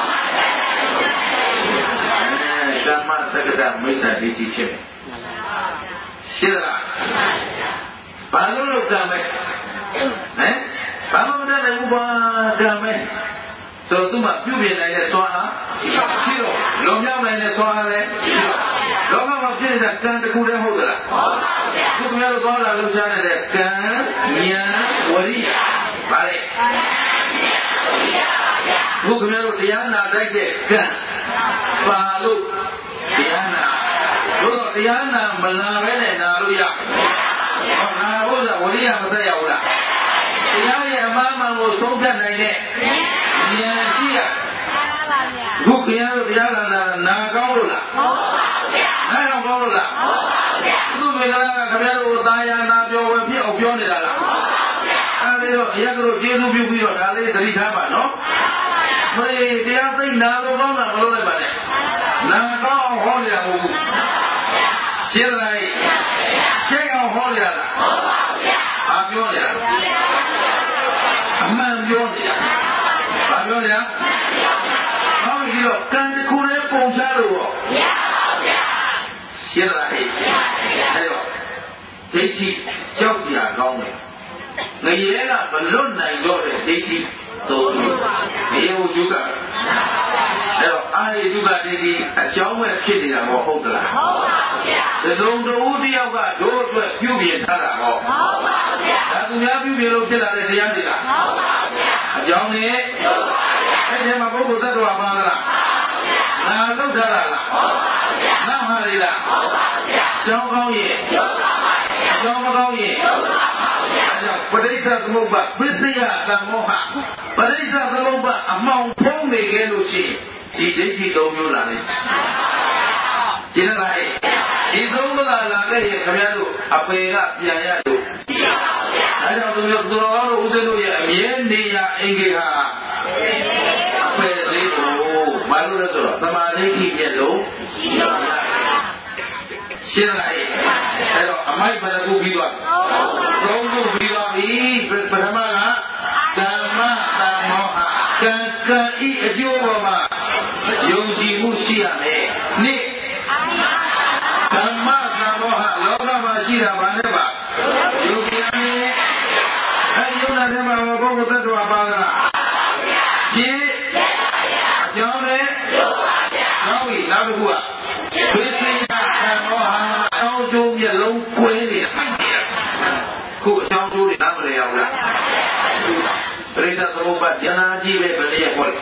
ကမ္မသက္ကတမိစ္ဆာဒိဋ္ဌိဖြစ်တယ်ရှင်းလားဘာလို့လို့ကံမဲ့ဟမ်ဘာမှမတတ်နိုင်ဘူးကွာကံမဲ့ဆိုသူမှပြုပြင်နိုင်တဲ့သွားအားရှိတော့လွန်မြောက်နိုင်တဲ့သွားအားလည်းရှိတော့လောကမှာဖြစ်တဲ့ကံတစ်ခုတည်းဟုတ်သလားဟုတ်ပါဘူးခုများတို့သွားလာလို့ကြားနေတဲ့ကံဉာဏ်ဝရိယဗါလေခုခင်ဗျားတို့တရားနာတိုက်တဲ့ကံပါလို့တရားနာတို့တော့တရားနာမလာပဲနဲ့နာလို့ရဟောနာဖို့ဆိုဝရိယမသက်ရဘူးလားတရားရဲ့အမှန်မှန်ကိုသုံးဖြတ်နိုင်တဲ့ဉာဏ်ရှိရခုခင်ဗျားတို့တရားနာနာကောင်းလို့လားဟုတ်ပါဘူးဗျာနာတော့ကောင်းလို့လားဟုတ်ပါဘူးဗျာသူ့မိဂလာကခင်ဗျားတို့သာယာနာပြောဝယ်ဖြစ်အောင်ပြောနေတာလားဟုတ်ပါဘူးဗျာအဲဒီတော့အရက်တို့ကျေးဇူးပြုပြီးတော့ဒါလေးသတိထားပါနော်မင်းတရားသိနာလို့ကောင်းတာမလို့လိုက်ပါနဲ့နာကောင်းအောင်ဟောနေတာမဟုတ်ဘူးရှင်းလိုက်ရှင်းအောင်ဟောနေတာလားဟုတ်ပါဘူးဗျာဘာပြောနေတာအမှန်ပြောနေတာဘာပြောနေတာဟောပြီးတော့ကံတစ်ခုလေးပုံချလို့ရောမရပါဘူးဗျာရှင်းလိုက်အဲ့တော့ဒိဋ္ဌိကြောက်စရာကောင်းတယ်ငရဲကမလွတ်နိုင်တော့တဲ့ဒိဋ္ဌိသုံးမျိုးငရဲကိုယူကအဲ့တော့အာရိယုကဒိဋ္ဌိအကြောင်းပဲဖြစ်နေတာမဟုတ်သလားဟုတ်ပါဘူးဗျာဒီလိုတူတယောက်ကတို့အတွက်ပြုပြင်ထားတာဟောဟုတ်ပါဘူးဗျာဒါသူများပြုပြင်လို့ဖြစ်လာတဲ့တရားတွေလားဟုတ်ပါဘူးဗျာအကြောင်းနဲ့ဟုတ်ပါဗျာအဲ့ဒီမှာပုဂ္ဂိုလ်သတ္တဝါပါလားဟုတ်ပါဗျာငါလောက်ထားတာလားဟုတ်ပါဗျာနာမလေးလားဟုတ်ပါဗျာကျောင်းကောင်းရဲ့ဟုတ်ပါဗျာကျောင်းမကောင်းရဲ့ဟုတ်ပါဗျာအဲ့တော့ပဋိစ္စသမုပ္ပါပစ္စယသံမောဟပဋိစ္စသမုပ္ပါအမှောင်ဖုံးနေခဲ့လို့ရှိရင်ဒီဒိဋ္ဌိသုံးမျိုးလာလိမ့်မယ်ကျင်းလာရဲ့ဒီသုံးမျိုးလာလာခဲ့ရင်ခင်ဗျားတို့အပေကပြန်ရလို့ရှိပါဗျာအဲကြောင့်သူတို့သူတော်ကောင်းတို့ဦးဇင်းတို့ရဲ့အမြဲနေရာအင်္ဂေဟာအပေလေးကိုမလို့လဲဆိုတော့သမာဓိရှိပြလို့ရှိပါဗျာရှင်းလာရဲ့အဲတော့အမိုက်ဘယ်ခုပြီးသွားသုံးခုပြီးသွားပြီပထမကဓမ္မသံမောဟကံကံဤအကျိုးပေါ်မှာယုံကြည်မှုရှိရမယ်နှစ်ဓမ္မသံမောဟလောကမှာရှိတာဘာနဲ့ပါယုံကြည်ရမယ်အဲဒီယုံနာထဲမှာပုဂ္ဂိုလ်သတ္တဝါပါလားဒီအကြောင်းနဲ့နောက်ပြီနောက်တစ်ခုကဝိသေယသံမောဟအောင်းကျိုးမြတ်ရိသသမုပ္ပါဉာဏ်ကြီးပဲဘယ်နည်းခေါ်လဲ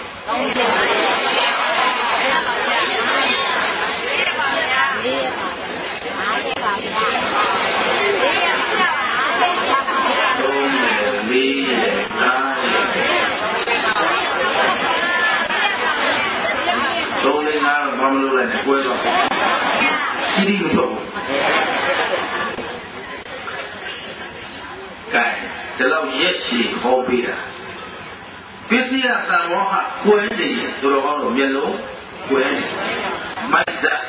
သုံးလေးငါးတော့ဘာမလို့လဲကွဲသွားစီးပြီးမတော့ဘူးကဲဒီလောက်ရက်ချီခေါ်ပေးတာပစ္စည်းသံဃောဟကွဲနေတယ်သူတော်ကောင်းတို့မျက်လုံးကွဲနေမိုက်တာ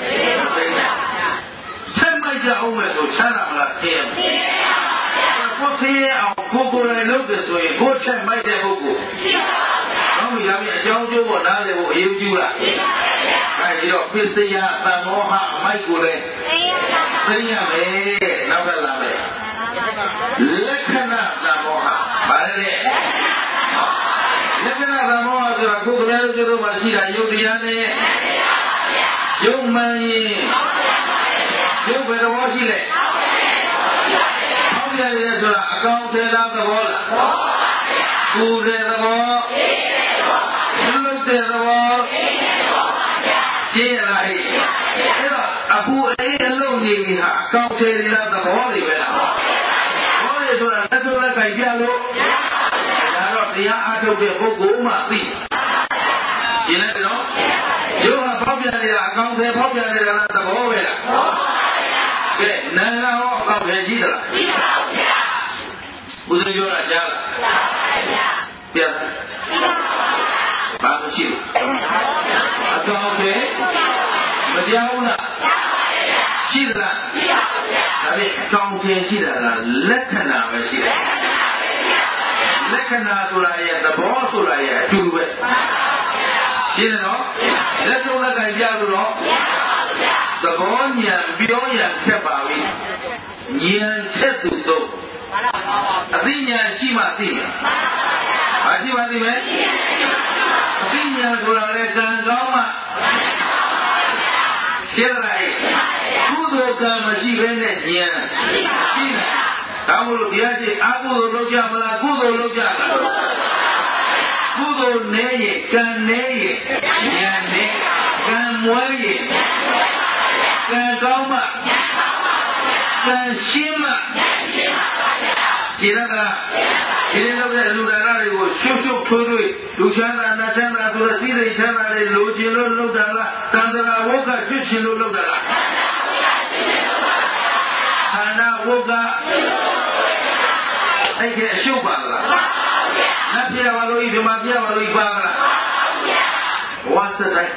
ဆက်မိုက်ကြအောင်မယ်ဆိုချမ်းသာမလားသိရမလားကိုသိရအောင်ကိုကိုယ်တိုင်လုပ်တယ်ဆိုရင်ကိုယ်ချက်မိုက်တဲ့ပုဂ္ဂိုလ်ရှိပါဘူး။ဘာလို့ရမလဲအကြောင်းကျိုးပေါ်နားလည်ဖို့အရေးကြီးလားရှိပါဘူး။အဲဒီတော့ပစ္စယသံဃောဟမိုက်ကိုလည်းသိရမယ်နောက်ထပ်လာမယ်လက္ခဏာသံဃောဟဘာလဲလက္ခဏာသံဃောဟဆိုတာကိုယ်ကလေးတို့မှာရှိတာယုတ်တရားနဲ့ယုတ်မှန်ရင်ယုတ်ဘယ်တော့ရှိလဲဟောပြရတယ်ဆိုတာအကောင်ထေတာသဘောလားကိုယ်တဲ့သဘောလုတ်တဲ့သဘောရှင်းရလားဟဲ့အဲ့တော့အခုအေးအလုံးကြီးဟာအကောင်ထေတာသဘောတွေပဲလားဟောရဆိုတာလက်စုပ်လက်ကိုင်ပြလို့ဒါတော့တရားအားထုတ်တဲ့ပုဂ္ဂိုလ်မှသိရှင်းတယ်နော်ယုတ်ဟာဖောက်ပြန်နေတာအကောင်ထေဖောက်ပြန်နေတာလားသဘောပဲလားကဲနာငါဟောအကောင်ထေရှိသလားရှိပါဘူးဗျာဘုရားပြောတာကြားလားကြားပါဗျာပြတ်ဘာမရှိဘူးအကောင်ထေမကြားဘူးလားကြားပါဗျာရှိသလားရှိပါဘူးဗျာဒါဖြင့်အကောင်ထေရှိတာကလက္ခဏာပဲရှိတယ်လက္ခဏာဆိုတာရဲ့သဘောဆိုတာရဲ့အတူတူပဲရှင်းတယ်နော်လက်စုံလက်ကကြလို့တော့သဘောဉာဏ်ပြောရခက်ပါပြီဉာဏ်ချက်သူတော့အသိဉာဏ်ရှိမှသိမယ်ဘာရှိမှသိမယ်အသိဉာဏ်ဆိုတာလေကံကောင်းမှရှင်းလိုက်ကုသိုလ်ကံမရှိဘဲနဲ့ဉာဏ်ရှိတယ်ဒါမို့လို့တရားရှိအကုသိုလ်လုပ်ကြမလားကုသိုလ်လုပ်ကြမလားကုသိုလ်နည်းရင်ကံနည်းရင်ဉာဏ်နည်းကံမွဲရင်ကံကောင်းမှကံရှင်းမှရှင်းတာဒီလိုတဲ့လူဒါနတွေကိုရှုပ်ရှုပ်ထွေးထွေးလူချမ်းသာနတ်ချမ်းသာဆိုတဲ့စိတ်ချမ်းသာတွေလိုချင်လို့လုပ်တာလားတန်ត្រာဝုက္ခကျွတ်ချင်လို့လုပ်တာလားခန္ဓာဝုက္ခအဲ့ဒီအရှုပ်ပါလားနတ်ပြပါလို့ဒီမှာပြပါလို့ပါလားဝါစတိုင်း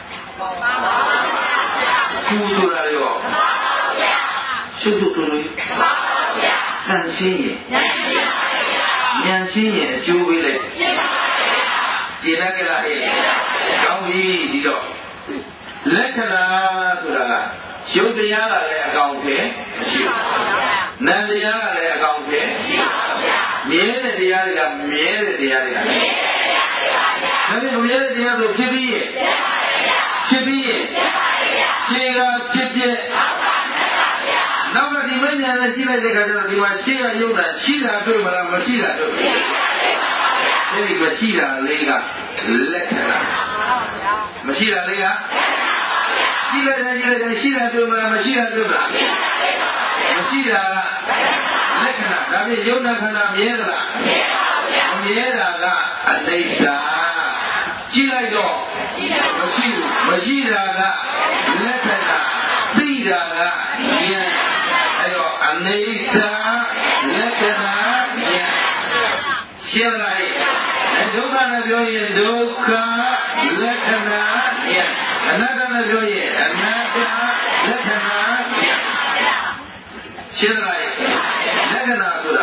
ကျူးဆိုတာရောရှုပ်ရှုပ်ထွေးထွေးတန်ရှင်းရင်ဉာဏ်ရှင်းရင်အကျိုးပေးလိုက်ရှင်းပါပါကျေနပ်ကြလားဟဲ့ကောင်းပြီဒီတော့လက္ခဏာဆိုတာကရုပ်တရားကလည်းအကောင်ထဲမရှိဘူးနာမ်တရားကလည်းအကောင်ထဲမရှိပါဘူးမြဲတဲ့တရားတွေကမြဲတဲ့တရားတွေကမြဲတဲ့တရားတွေပါဗျာဒါပေမဲ့မြဲတဲ့တရားဆိုဖြစ်ပြီးရင်ဖြစ်ပြီးရင်ခြေကဖြစ်ပြက်နောက်ကဒီမဉ္ဇဉ်နဲ့ရှိလိုက်တဲ့ခါကျတော့ဒီမှာရှိရရုပ်တာရှိတာတွေ့မလားမရှိတာတွေ့အဲဒီမရှိတာလေးကလက္ခဏာမရှိတာလေးကရှိလိုက်တဲ့ရှိလိုက်တဲ့ရှိတာတွေ့မလားမရှိတာတွေ့မလားမရှိတာကလက္ခဏာဒါဖြင့်ယုံနာခန္ဓာမြဲသလားမမြဲတာကအနိစ္စကြည့်လိုက်တော့မရှိဘူးမရှိတာကလက္ခဏာသိတာကဉာဏ်အဲ့တော့အနိစ္စလက္ခဏာဉာဏ်ရှင်းလိုက်ဒုက္ခနဲ့ပြောရင်ဒုက္ခလက္ခဏာဉာဏ်အနတ္တနဲ့ပြောရင်အနတ္တလက္ခဏာဉာဏ်ရှင်းလိုက်လက္ခဏာဆိုတာ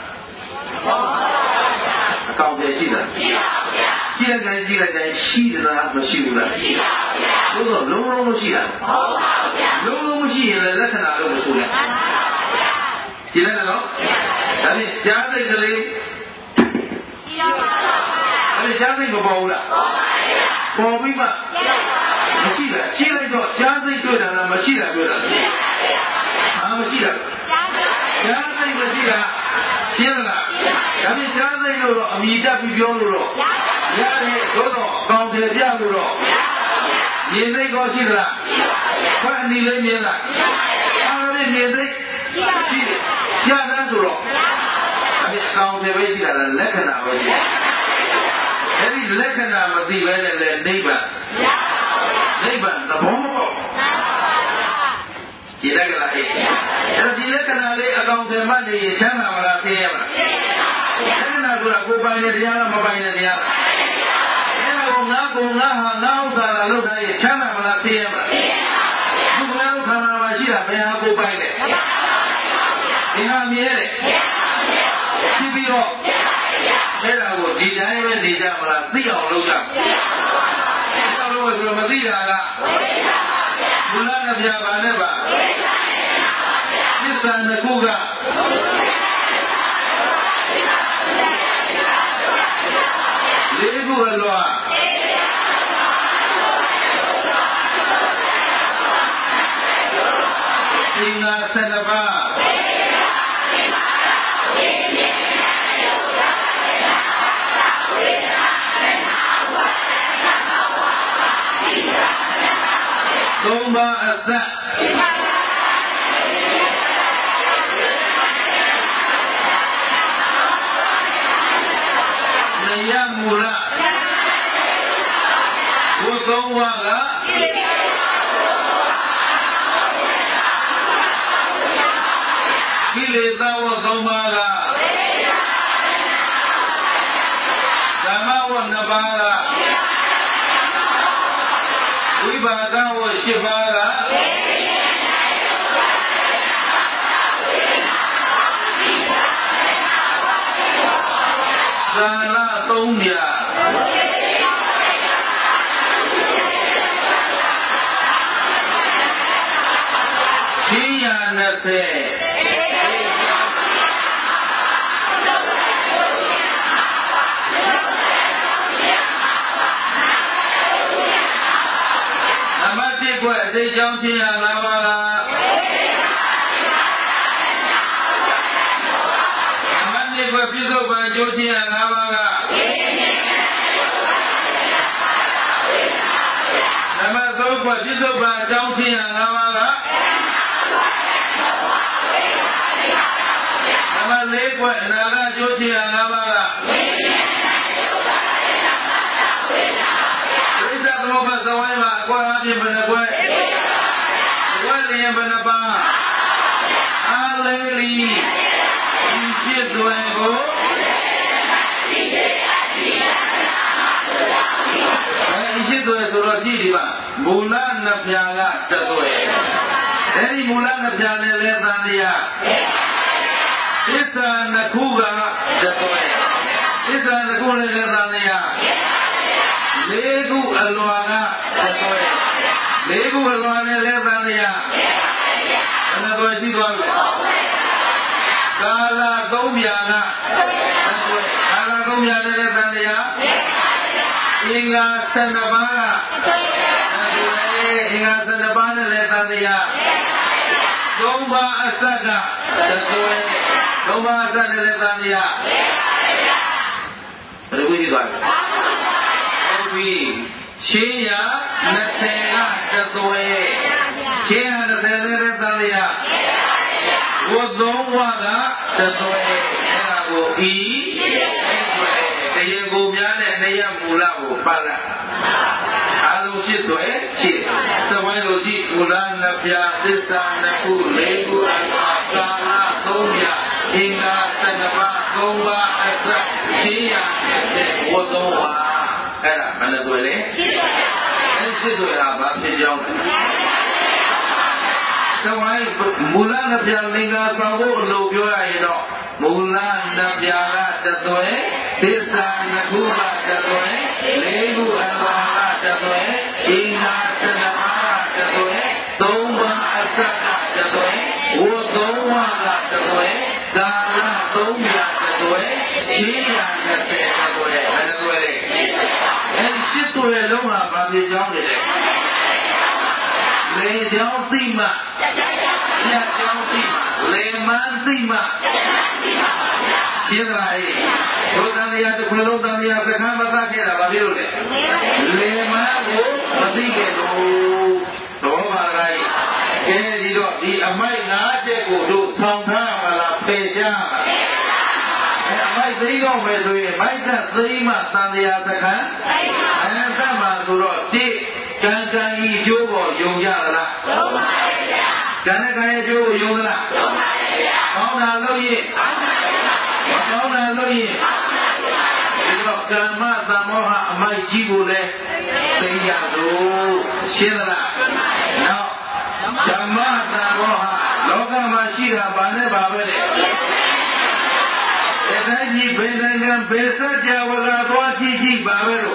အကောင်ပဲရှိတာရှိပါဗျာကြည့်လိုက်ကြည့်လိုက်တိုင်းရှိသလားမရှိဘူးလားရှိပါဗျာဘုရားလုံးလုံးမရှိတာဟုတ်ပါဗျာလုံးလုံးမရှိရင်လည်းလက္ခဏာတော့မဆိုနဲ့ကြည့်လိုက်တော့ဒါဖြင့်ကြားစိတ်ကလေးရှိရပါဗျာအဲ့ဒီကြားစိတ်မပေါ်ဘူးလားပေါ်ပါဗျာပေါ်ပြီးမှမရှိတာကြည့်လိုက်တော့ကြားစိတ်တွေ့တာလားမရှိတာတွေ့တာလားရှိပါဗျာအာမရှိတာကြားစိတ်မရှိတာရှင်းလားဒါဖြင့်ရားသိလို့တော့အမိတက်ပြီးပြောလို့တော့ရတယ်သို့တော့ကောင်းတယ်ပြလို့တော့ရေစိတ်ကောရှိသလားခွက်အနီလေးမြင်လားအားလည်းရေစိတ်ရှိတယ်ရတဲ့ဆိုတော့အဲ့ဒီကောင်းတယ်ပဲရှိတာလက္ခဏာပဲရှိတယ်အဲ့ဒီလက္ခဏာမသိဘဲနဲ့လည်းနိဗ္ဗာန်နိဗ္ဗာန်သဘောမပေါက်ဒီလက္ခဏာလေးအဲ့ဒီလက္ခဏာလေးအကောင်တယ်မှတ်နေရင်ချမ်းသာမလားသိရမလားလက္ခဏာဆိုတာကိုယ်ပိုင်တဲ့တရားလားမပိုင်တဲ့တရားလားအဲ့ဒါကိုငါကိုငါဟာငါဥစ္စာလားလို့ထားရင်ချမ်းသာမလားသိရမလားဒီကနေ့ခန္ဓာမှာရှိတာဘယ်ဟာကိုပိုင်လဲဒီဟာမြဲတယ်ကြည့်ပြီးတော့အဲ့ဒါကိုဒီတိုင်းပဲနေကြမလားသိအောင်လုပ်ကြသိအောင်လုပ်ရဆိုတော့မသိတာကဘုရားနဲ့ပြပါနဲ့ပါသစ္စာနှစ်ခုကလေးခုအလွာသင်္ဃာဆယ်နှစ်ပါးသုံးပါးအစနယမူလဘုသုံးပါးကကိလေသာဝသုံးပါးကဓမ္မဝနှစ်ပါးကဝိပါဒဝရှစ်ပါးကသာလသုံးမြတ်ချင်းရနှစ်ဆယ်ကွယ်အသိကြောင်းချင်းရလာပါလားအမတ်နေကွယ်ပြစ္ဆုတ်ပံကျိုးချင်းရလာပါလားနမသုံးကွယ်ပြစ္ဆုတ်ပံအကြောင်းချင်းရလာပါလားနမလေးကွယ်အနာဂတ်ကျိုးချင်းရလာပါလားဝိသသောဘသဝိုင်းမှာအကွာအပြင်ဘယ်နှကွယ်ဝက်လျင်ဘယ်နှပါအားလေးလီဒီဖြစ်သွယ်ကိုအဲဒီဖြစ်သွယ်ဆိုတော့ကြည့်ဒီပါမူလနှစ်ပြာကတသွယ်အဲဒီမူလနှစ်ပြာနဲ့လဲသံတရားသစ္စာနှစ်ခုကတသွယ်သစ္စာနှစ်ခုနဲ့လဲသံတရားလေးခုအလွာကတသွယ်လေးခုအလွာနဲ့လဲသံတရားဘယ်နှသွယ်ရှိသွားပြီကာလသုံးပြာကတသွယ်ကာလသုံးပြာနဲ့လဲသံတရားအင်္ဂါဆယ်နှစ်ပါးကတသွယ်အင်္ဂါဆယ်နှစ်ပါးနဲ့လဲသံတရားသုံးပါးအစက်ကတသွယ်သုံးပါးအစနဲ့လဲသံတရားဘယ်လိုကြည့်သွားလဲရှင်းရနှစ်ဆယ်ကတသွယ်ရှင်းရနှစ်ဆယ်နဲ့သံတရားဝတ်သုံးဝါကတသွယ်အဲ့ဒါကိုဤတရားကိုများတဲ့နေရမူလကိုပတ်လိုက်အားလုံးဖြစ်သွယ်ရှိသဝဲလို့ကြည့်မူလနှစ်ပြာသစ္စာနှစ်ခုလေးခုအပါကာလသုံးပြအင်္ဂါသတ္တပါသုံးပါအစရှင်းရနှစ်ဆယ်ဝတ်သုံးဝါအဲ့ဒါဘယ်လိုလဲအဲ့စစ်တွေဟာဘာဖြစ်ကြောင်းလဲသဝိုင်းမူလနှစ်ပြာလင်္ကာဆောင်ဖို့အလိုပြောရရင်တော့မူလနှစ်ပြာကတသွယ်သစ္စာနှစ်ခုကတသွယ်လေးခုအလွာကတသွယ်အင်္ဂါဆယ်နှစ်ပါးကတသွယ်သုံးပါးအစကတသွယ်ဝတ်သုံးဝါကတသွယ်ကာလသုံးပြာတသွယ်ရှင်းရနှစ်ဆယ်တသွယ်ဘယ်လိုလဲအဲ့ဒီစစ်သွယ်လုံးဟာဘာဖြစ်ကြောင်းလဲလေကြောင်းသိမှပြတ်ကြောင်းသိမှလေမန်းသိမှရှင်းလားဟဲ့ဘုရားတရားတစ်ခုလုံးတရားစခန်းမသခဲ့တာဘာဖြစ်လို့လဲလေမန်းကိုမသိခဲ့လို့တော့ပါကဲကဲဒီတော့ဒီအမိုက်ငါးချက်ကိုတို့ဆောင်ထားပါလားဖေချာအမိုက်သိတော့မယ်ဆိုရင်မိုက်သက်သိမှသံတရားစခန်းအဲသတ်မှာဆိုတော့တိကံကံဤအကျိုးပေါ်ယုံကြသလားယုံပါရဲ့ဗျာကံနဲ့ကံရဲ့အကျိုးကိုယုံသလားယုံပါရဲ့ဗျာကောင်းတာလုပ်ရင်ကောင်းပါရဲ့ဗျာမကောင်းတာလုပ်ရင်ဒီတော့ကမ္မသမောဟအမိုက်ကြီးကိုလည်းသိရလို့ရှင်းသလားနောက်ဓမ္မသမောဟလောကမှာရှိတာဘာနဲ့ဘာပဲလဲအဲ့ဒါကြီးဘယ်နိုင်ငံဘယ်စัจ java လာသွားကြည့်ကြည့်ပါပဲလို့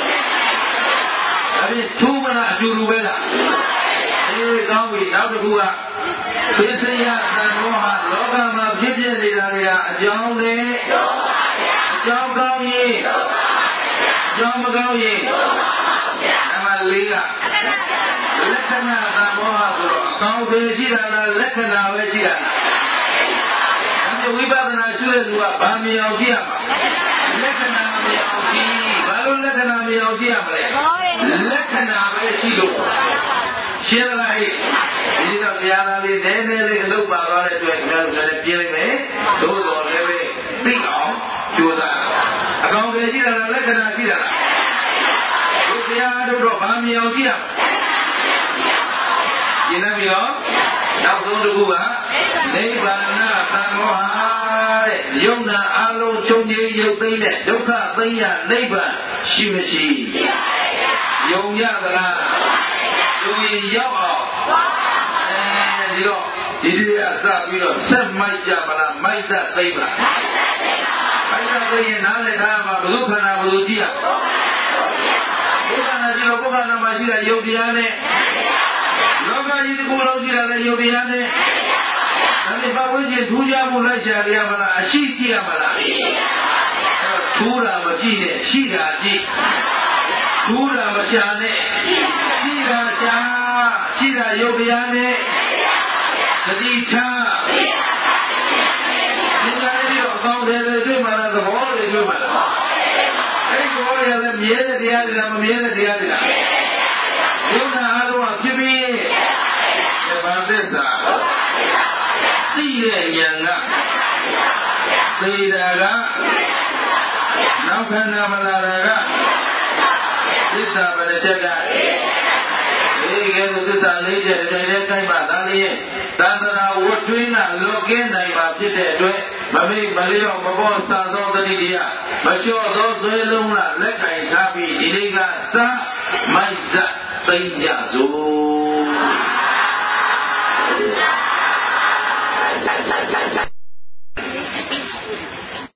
အဲ့ဒီသူမလားအကျူလူပဲလားအေးကောင်းပြီနောက်တစ်ခုကပစ္စယသံဃောဟာလောကမှာဖြစ်ဖြစ်နေတာတွေကအကြောင်းနဲ့အကြောင်းကောင်းရင်အကြောင်းမကောင်းရင်အမှလေးကလက္ခဏာသံဃောဟာဆိုတော့အကောင်းတွေရှိတာလားလက္ခဏာပဲရှိတာလားဝိပဿနာရှုတဲ့လူကဘာမြင်အောင်ကြည့်ရမှာလက္ခဏာမြင်အောင်ကြည့်ဘာလို့လက္ခဏာမြင်အောင်ကြည့်ရမလဲလက္ခဏာပဲရှိလို့ရှင်းလားဟဲ့ဒီတော့တရားသားလေးနည်းနည်းလေးအလုပ်ပါသွားတဲ့အတွက်ခင်ဗျားတို့လည်းပြင်းလိုက်မယ်သို့တော်လည်းပဲသိအောင်ကြိုးစားအကောင်တွေရှိတာလားလက္ခဏာရှိတာလားတို့တရားတို့တော့ဘာမြင်အောင်ကြည့်ရမှာရှင်းနေပြီနော်နောက်ဆုံးတစ်ခုကနိဗ္ဗာန်သံဃောဟာတဲ့ယုံနာအလုံးချုပ်ငြိမ်းရုပ်သိမ်းတဲ့ဒုက္ခသိမ်းရနိဗ္ဗာန်ရှိမရှိယုံရသလားယုံရင်ရောက်အောင်အဲဒီတော့ဒီတရားစပြီးတော့ဆက်မိုက်ကြမလားမိုက်သက်သိမ်းလားမိုက်သက်သိမ်းရင်နားလည်ထားမှာဘုခန္ဓာဘုကြည့်ရဘုခန္ဓာရှိတော့ဘုခန္ဓာမှာရှိတဲ့ယုတ်တရားနဲ့လောကကြီးတစ်ခုလုံးရှိတဲ့ယုတ်တရားနဲ့ဒါနဲ့ပတ်ဝန်းကျင်ထူးခြားမှုလိုက်ရှာရမလားအရှိကြည့်ရမလားထူးတာမကြည့်နဲ့ရှိတာကြည့်ထူးတာမရှာနဲ့ရှိတာရှာရှိတာယုတ်တရားနဲ့သတိထားဒီကနေ့တော့အကောင်းတယ်တွေတွေ့မှလားသဘောတွေတွေ့မှလားအဲ့ဒီဘောရလည်းမြဲတဲ့တရားတွေလားမမြဲတဲ့တရားတွေလားယုံနာအားလုံးကဖြစ်ပြီးဘာသစ္စာသိတဲ့ဉာဏ်ကသိတာကနောက်ခန္ဓာမလာတာကသစ္စာပရိစ္ဆေကဒီကဲသစ္စာလေးချက်တည်းတည်းကိုက်မှသာလျင်သန္တရာဝတ်တွင်းကလွတ်ကင်းနိုင်မှာဖြစ်တဲ့အတွက်မမိတ်မလျော့မပေါ်စသောတတိတရားမလျှော့သောဇွဲလုံးကလက်ကင်ထားပြီးဒီလေးကစမိုက်ဇသိမ့်ကြစို့